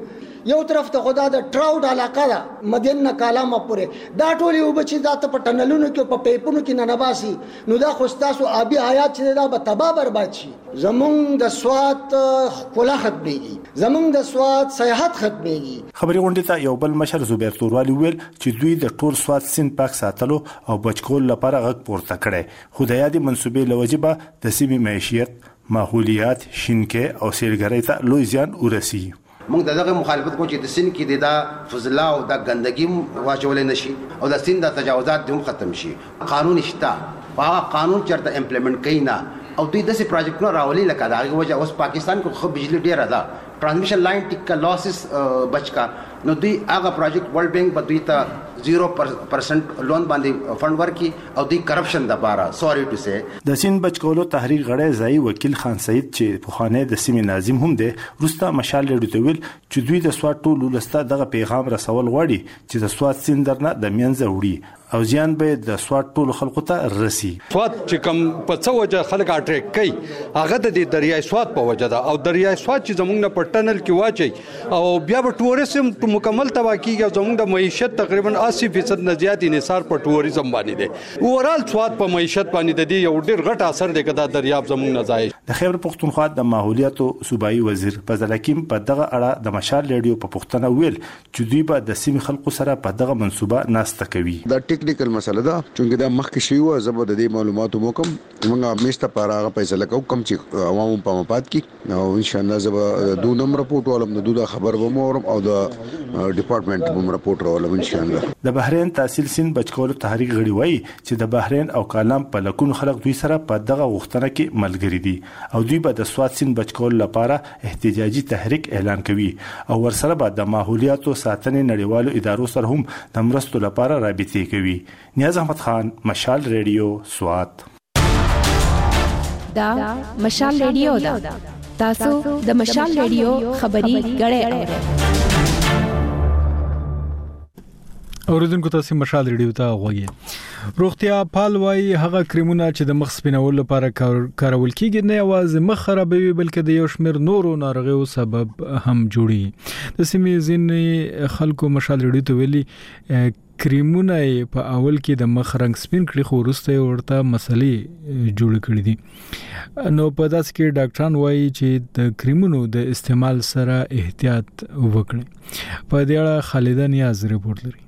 یو طرف ته خدا د ټراوډ علاقه ده مدین نه کالامه پورې دا ټول یو بچی دا ته په ټنلونو کې په پیپونو کې نه نباسي نو دا خو تاسو آبی حیات چې دا به تباہ برباد شي. زمونږ د سوات خلا ختميږي زمونږ د سوات سیاحت ختميږي. خبري غونډه ته یو بل مشر زبیر توروالی ویل چې دوی د ټول سوات سیند پاک ساتلو او بچکول لپاره غږ پورته کړي. خدای دې منسوبې لوجبه د سیمې معیشت ماحولیات شینکه او سیلګرۍ ته لوی زیان ورسي. موږ دغه مخالفت کوو چې د سین کې د فضلا او د ګندګي واچول نشي او د سین د تجاوزات هم ختم شي. قانون شته هغه قانون چرته امپلیمنٹ کینا او دوی د سي پروجیکټونو راولي لکه دا وجه اوس پاکستان کو خو بجلی ډیره ده transmission line टिक का losses बच का नो दुई आगा प्रोजेक्ट वर्ल्ड बैंक बदुई ता जीरो परसेंट लोन बांधे फंड वर्की او دی کرپشن د بارا سوري ټو سي. د سین بچکولو تحریک غړی ځای وکیل خان سید چې په خانه د سیمې ناظم هم دی روستا مشال لري ته ویل چې دوی د سواد ټولو لستا دغه پیغام رسول غواړي چې د سواد سین درنه د مینځه وړي او ځان به د سواد ټولو خلکو ته رسي. سواد چې کوم په څو وجه خلک اټریک کوي هغه د دریای سواد په وجه ده او دریای سواد چې زمونږ نه په ټنل کې واچي او بیا به ټوریزم مکمل تبا کیږي زمونږ د معیشت تقریبا اسی فیصد نه زیات انحصار په ټوریزم باندې دی. اورال سواد په معیشت باندې د دې یو ډیر غټ اثر دی کدا دریاب زمونږ نه ځای. د خیبر پختونخوا د ماحولیات او صوبایي وزیر فضل حکیم په دغه اړه د مشال ریډیو په پښتنه ویل چې دوی به د سیمې خلکو سره په دغه منصوبه ناسته کوي. دا ټیکنیکل مسله ده چې دا مخکې شی و زبر د دې معلوماتو مو کوم موږ همیشه په هغه فیصله کوو کوم چې عوامو په مفاد کې او ان شاء الله زبر دو نمبر رپورټ ولوم د دوه خبر به مو او د ډپارټمنټ به مو رپورټ ولوم ان شاء الله. د بحرین تحصیل سین بچکولو تحریک غړي وایي چې د بحرین او کالام په لکون خلک دوی سره په دغه غوښتنه کې ملګری دي او دوی به د سواد سین بچکولو لپاره احتجاجي تحریک اعلان کوي او ورسره به د ماحولیات او ساتنې نړیوالو ادارو سره هم د مرستو لپاره رابطې کوي. نیاز احمد خان مشال ریډیو سوات. دا مشال ریډیو دا تاسو د مشال ریډیو خبري غړې اورئ. اوریدونکو تاسو مشال ریډیو ته غوږی. روغتیا پال وايي هغه کریمونه چې د مخ سپینولو لپاره کارول کیږي نه یوازې مخ خرابوي بلکې د یو شمېر نورو ناروغیو سبب هم جوړي. د سیمې ځینې خلکو مشال ریډیو ته ویلي کریمونه په اول کې د مخ رنگ سپین کړي خو وروسته ورته مسلې جوړ کړي دي. نو په داس کې ډاکټران وایي چې د کریمونو د استعمال سره احتیاط وکړي. په دې اړه خالده نیاز رپورټ لري.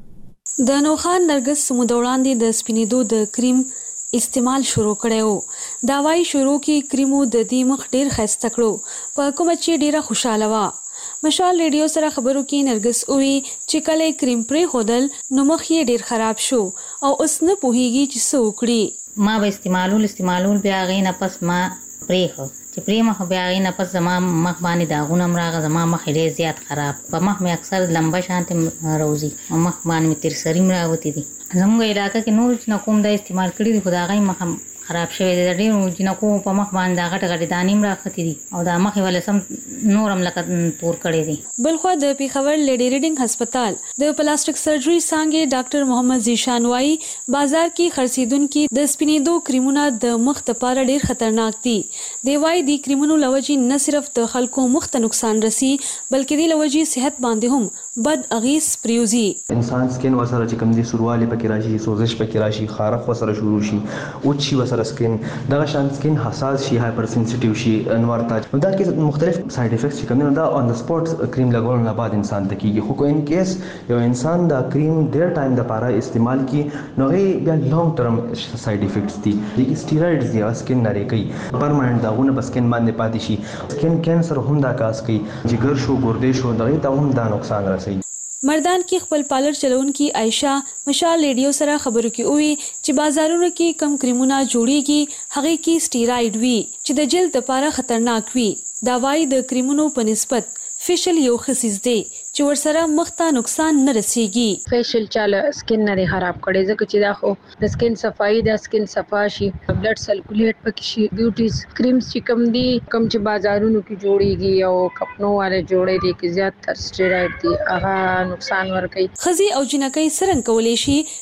د نوخان نرګس سمود وړاندې د سپینیدو د کریم استعمال شروع کړو. دا وايي شروع کې کریمو د دې مخ ډیر خسته کړو په کوم چې ډیره خوشاله و. مشال ریډیو سره خبرو کې نرګس اووي چې کله کریم پرې خودل نو مخ یې ډیر خراب شو او اوس نه پوهیږي چې څه وکړي. ما به استعمالول استعمالول بیا غي نه پس ما پرې خو چې پرې مخ بیا غي نه پس زما مخ باندې داغونه مراغه زما مخ ډیر زیات خراب په مخ مې اکثر لمبه شانته روزي مخ باندې تیر سری مراوتی دي. زموږ علاقې کې نور چې کوم دا استعمال کړی دی خدای مخ خراب شوی دی ډیر جنکو په مخ باندې غټ غټ دانې مراختی دي او دا مخ ولې سم نورم لکه تور کړی دي. بلخو د پیښور لیډي ریډینګ هسپتال د پلاستیک سرجری څنګه ډاکټر محمد زیشان وايي بازار کې خرڅیدونکو د سپینیدو کریمونه د مخ لپاره ډیر خطرناک دي. دی وايي د کریمونو لوجي نه صرف د خلکو مخ ته نقصان رسي بلکې د لوجي صحت باندې هم بد اغیز پریوزي. انسان سکین وسره چې کوم دي سرواله پکې راشي سوزش پکې راشي خارخ وسره شروع شي او چی وسره سکین دغه شان سکین حساس شي هایپر سنسټیو شي انوار تاج دا کې مختلف ساید افیکټس چې کوم دا اون د سپورت کریم لګول نه بعد انسان ته کیږي. خو کو ان کیس یو انسان دا کریم ډیر ټایم د لپاره استعمال کی نو غي بیا لانګ ټرم ساید افیکټس دي د سټیرايډز دی سکین لري کوي پرمننت داونه بس سکین باندې پاتې شي سکین کینسر هم دا کاس کوي جګر شو ګردې شو دغه ته هم دا نقصان رسي. مردان کې خپل پالر چلونکي عائشہ مشال ریډیو سره خبرو کې وی چې بازارونو کې کم کریمونه جوړیږي هغه کې سټیرايډ وی چې د جلد لپاره خطرناک وی. دا وايي د کریمونو په نسبت فیشل یو خصیص دی چې ورسره مخ ته نقصان نه رسیږي. فیشل چاله سکین نه خراب کړي ځکه چې دا خو د سکین صفائی د سکین صفا شي بلډ سرکولیټ پکې شي. بیوټیز کریمز چې کم دي کم چې بازارونو کې جوړیږي او کپنو والے جوړې دي کې زیات تر سټیرايډ دي هغه نقصان ورکوي. خزي او جنکۍ سرنګ کولې شي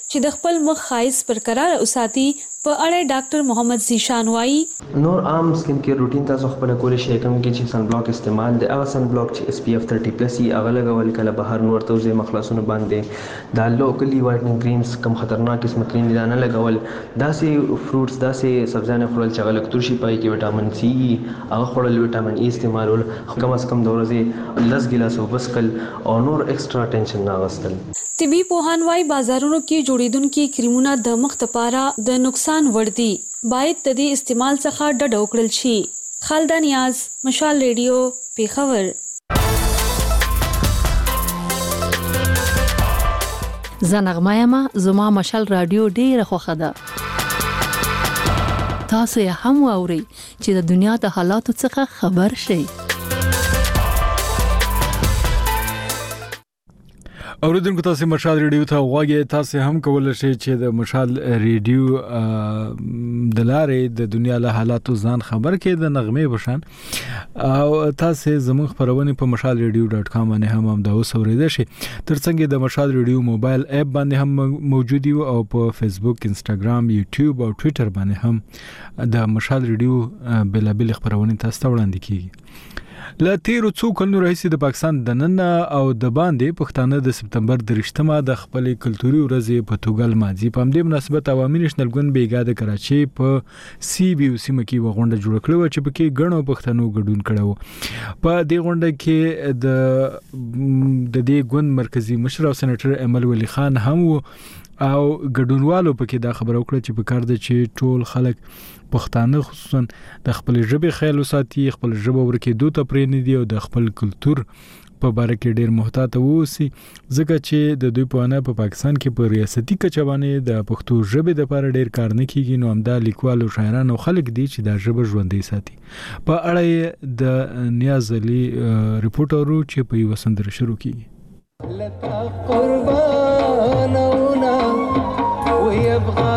چې د خپل مخ خایس برقرار اوساتي په اړه ډاکټر محمد زیشان وایي نور عام سکن کیر روټین تاسو خپل کولای شئ کوم کې چې سن بلاک استعمال د هغه سن بلاک چې اس پی اف ثلاثين پلس ای هغه لګول کله بهر نور توزه مخلصونه باندې دا لوکلی وایټنینګ کریمز کم خطرناک قسم کریم دي نه لګول داسې فروټس داسې سبزیانه خورل چې هغه لکتور شي پای کې وټامین سی هغه خورل وټامین ای استعمالول کم از کم د ورځې لس ګلاس اوبه څښل او نور ایکسترا ټینشن نه اخیستل. طبي پوهان وايي بازارونو کې جوړیدونکو کریمونه د مخ لپاره د نقصان وړ دي باید د دې استعمال څخه ډډه وکړل شي. خالده نیاز مشال ریډیو پیښور. زنغمایما زما مشال رادیو ډیره خوښه ده. تاسو یې هم واورئ چې د دنیا د حالاتو څخه خبر شئ. اوریدونکو تاسو مشال ریډیو ته غواړئ تاسو هم کولای شئ چې د مشال ریډیو د لارې د دنیا له حالاتو ځان خبر کړئ د نغمه بشان او تاسو زموږ خبرونه په مشال ریډیو ډاټ کام باندې هم هم دا اوسوریدئ شئ. ترڅنګ د مشال ریډیو موبایل اپ باندې هم موجود یو او په فیسبوک، انستګرام، یوټیوب او ټوئیټر باندې هم د مشال ریډیو بلابل خبرونه تاسو ته وړاندې کیږي. لا تیرو څو کلونو راهیسې د پاکستان د نن او د باندې پښتانه د سپتمبر درشتمه د خپل کلتوري ورځې په توګه لمانځي. په همدې مناسبت عوامي نېشنل ګوند بیګا د کراچۍ په سی بي او سیمه کې وغونډه جوړ کړې چې په کې غنو پښتنو ګډون کړو. په دې غونډه کې د د دې ګوند مرکزی مشر او سېنیټر امل ولی خان هم او ګډونوالو پکې دا خبره وکړه چې په کار ده چې ټول خلک پښتانه خصوصا د خپل ژبې خیال وساتي، خپل ژبه ورکېدو ته پرې نه دی او د خپل کلچر په باره کې ډېر محتاط اوسي ځکه چې د دوی په اړه په پاکستان کې په ریاستي کچه باندې د پښتو ژبې د لپاره ډېر کار نه کیږي. نو همدا لیکوال او شاعران او خلک دي چې دا ژبه ژوندۍ ساتي. په اړه د نیاز علي ریپورټرو چې په یو سندره شروع کیږي لتا قربانونا ويبغى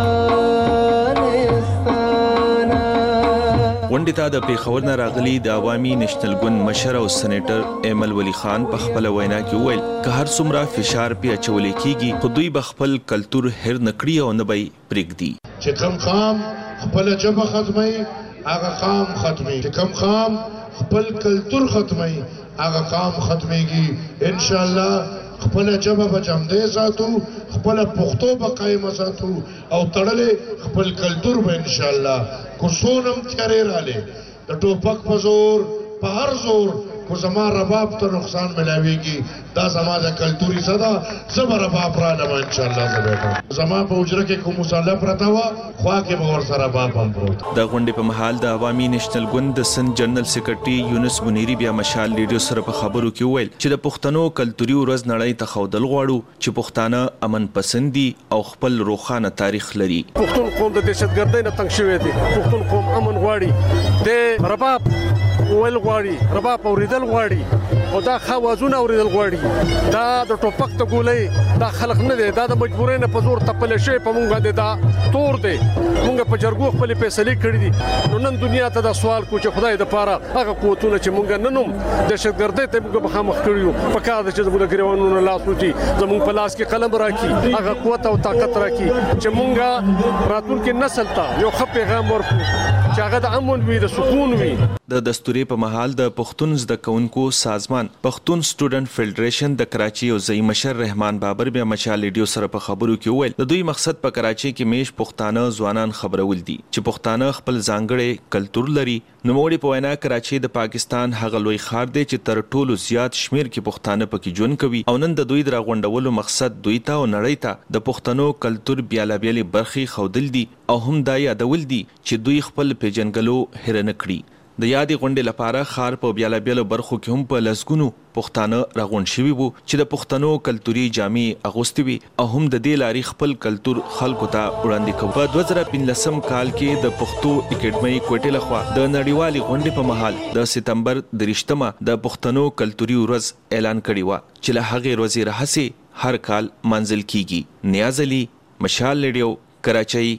غونډې ته د پیښور نه راغلي د عوامي نېشنل ګوند مشر او سېنیټر ایمل ولی خان په خپل وینا کې وویل که هر څومره فشار پې اچولې کیږي خو دوی به خپل کلتور هېر نه کړي او نه به یې پرېږدي. چې کوم خام خپله ژبه ختموي هغه خام ختمي، چې کوم خام خپل کلتور ختموي هغه خام ختميږي. انشاءالله خپل ژبه به ژوندۍ ساتو، خپل پښتو به قایمه ساتو او تړلې خپل کلتور به انشاءالله کو سونم تیارې رالې د ټوپک په زور په هر زور کو زما رباب ته نقصان ملاويږي. دا زما د کلتوري صدا زما رباب را لمه انشاءالله زبېټه زما په حجره کې کوم مصالحه پرته وه خوا کې به ورسره رباب هم پروت. د غونډې په مهال د عوامي نېشنل ګوند د سند جنرال سیکرټري یونس منیری بیا مشال ریډیو سره په خبرو کې وویل چې د پښتنو کلتوري ورځ نړۍ ته ښودل غواړو چې پښتانه امن پسند دي او خپل روښانه تاریخ لري. پښتون قوم د دهشتګردۍ نه تنګ شوی دی، پښتون قوم امن غواړي، د رباب ویل غواړي، رباب اوریدل غواړي او دا خوازونه اوریدل غواړي. دا د ټوپک ته ګولۍ دا خلق نه دی، دا د مجبورۍ نه په زور تپلې شوی په موږ باندې دا تور دی. موږ په جرګو خپلې فیصلې کړي دي. نو نن دنیا ته دا سوال کو چې خدای د پاره هغه قوتونه چې موږ نن هم دهشتګردۍ ته موږ مخامخ کړي یو په کار ده چې زموږ د ګریوانونو لاس وټي، زموږ په لاس کې قلم راکړي، هغه قوت او طاقت راکړي چې موږ راتلونکي نسل ته یو ښه پیغام ورکړو چې هغه د امن وي، د سکون وي. د دستوري په محل د پښتون زده کوونکو سازمان پښتون سټوډنټ فیډریشن د کراچي او ځای مشر رحمان بابر بیا مشال ریډیو سره په خبرو کې وویل د دوی مقصد په کراچي کې میش پښتانه ځوانان خبرول دي چې پښتانه خپل ځانګړي کلتور لري. نوموړي په وینا کراچي د پاکستان هغه لوی ښار دی چې تر ټولو زیات شمیر کې پښتانه پکې ژوند کوي او نن د دوی د راغونډولو مقصد دوی ته او نړۍ ته د پښتنو کلتور بیلابېلې برخې ښودل دي او هم دا یادول دي چې دوی خپل پیژنګلو هېر نه کړي. د یادې غونډې لپاره ښار په بیلابېلو برخو کې هم په لسګونو پښتانه راغونډ شوي وو چې د پښتنو کلتوري جامې اغوستې وي او هم د دې لارې خپل کلتور خلکو ته وړاندې کوي. په دوه زره پنځلسم کال کې د پښتو اکیډمۍ کوټې لخوا د نړیوالې غونډې په مهال د سپتمبر درشتمه د پښتنو کلتوري ورځ اعلان کړی و چې له هغې ورځې راهیسې هر کال منځل کیږي. نیاز علي، مشال ریډیو، کراچۍ.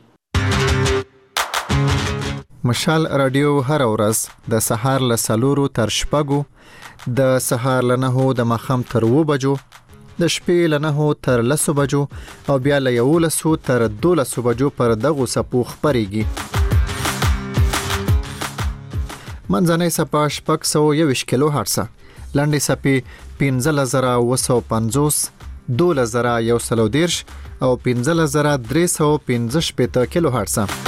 مشال رادیو هر ورځ د سهار له سلورو تر شپږو، د سهار له نهو د ماښام تر اوو بجو، د شپې له نهو تر لسو بجو او بیا له یولسو تر دولسو بجو پر دغو څپو خپریږي. منځنۍ څپه شپږ سوه یوویشت کیلو هرټزه، لنډې څپې پنځلس زره اوه سوه پنځوس، دولس زره یو سل او دېرش او پنځلس زره درې سوه پنځه شپېته کیلو هرټزه.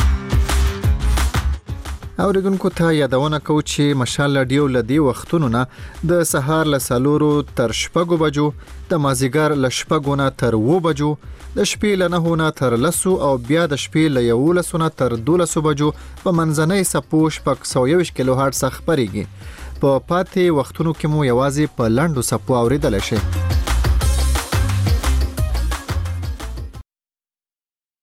اوریدونکو ته یادونه کوو چې مشال راډیو له دې وختونو نه د سهار له څلورو تر شپږو بجو، د مازدیګر له شپږو نه تر اووه بجو، د شپې له نهو نه تر لسو او بیا د شپې له یولسو نه تر دولسو بجو په منځنۍ څپو شپږ سوه یوویشت کیلو هرټزه خپریږي. په پاتې وختونو کې مو یوازې په لنډو څپو اوریدلی شئ.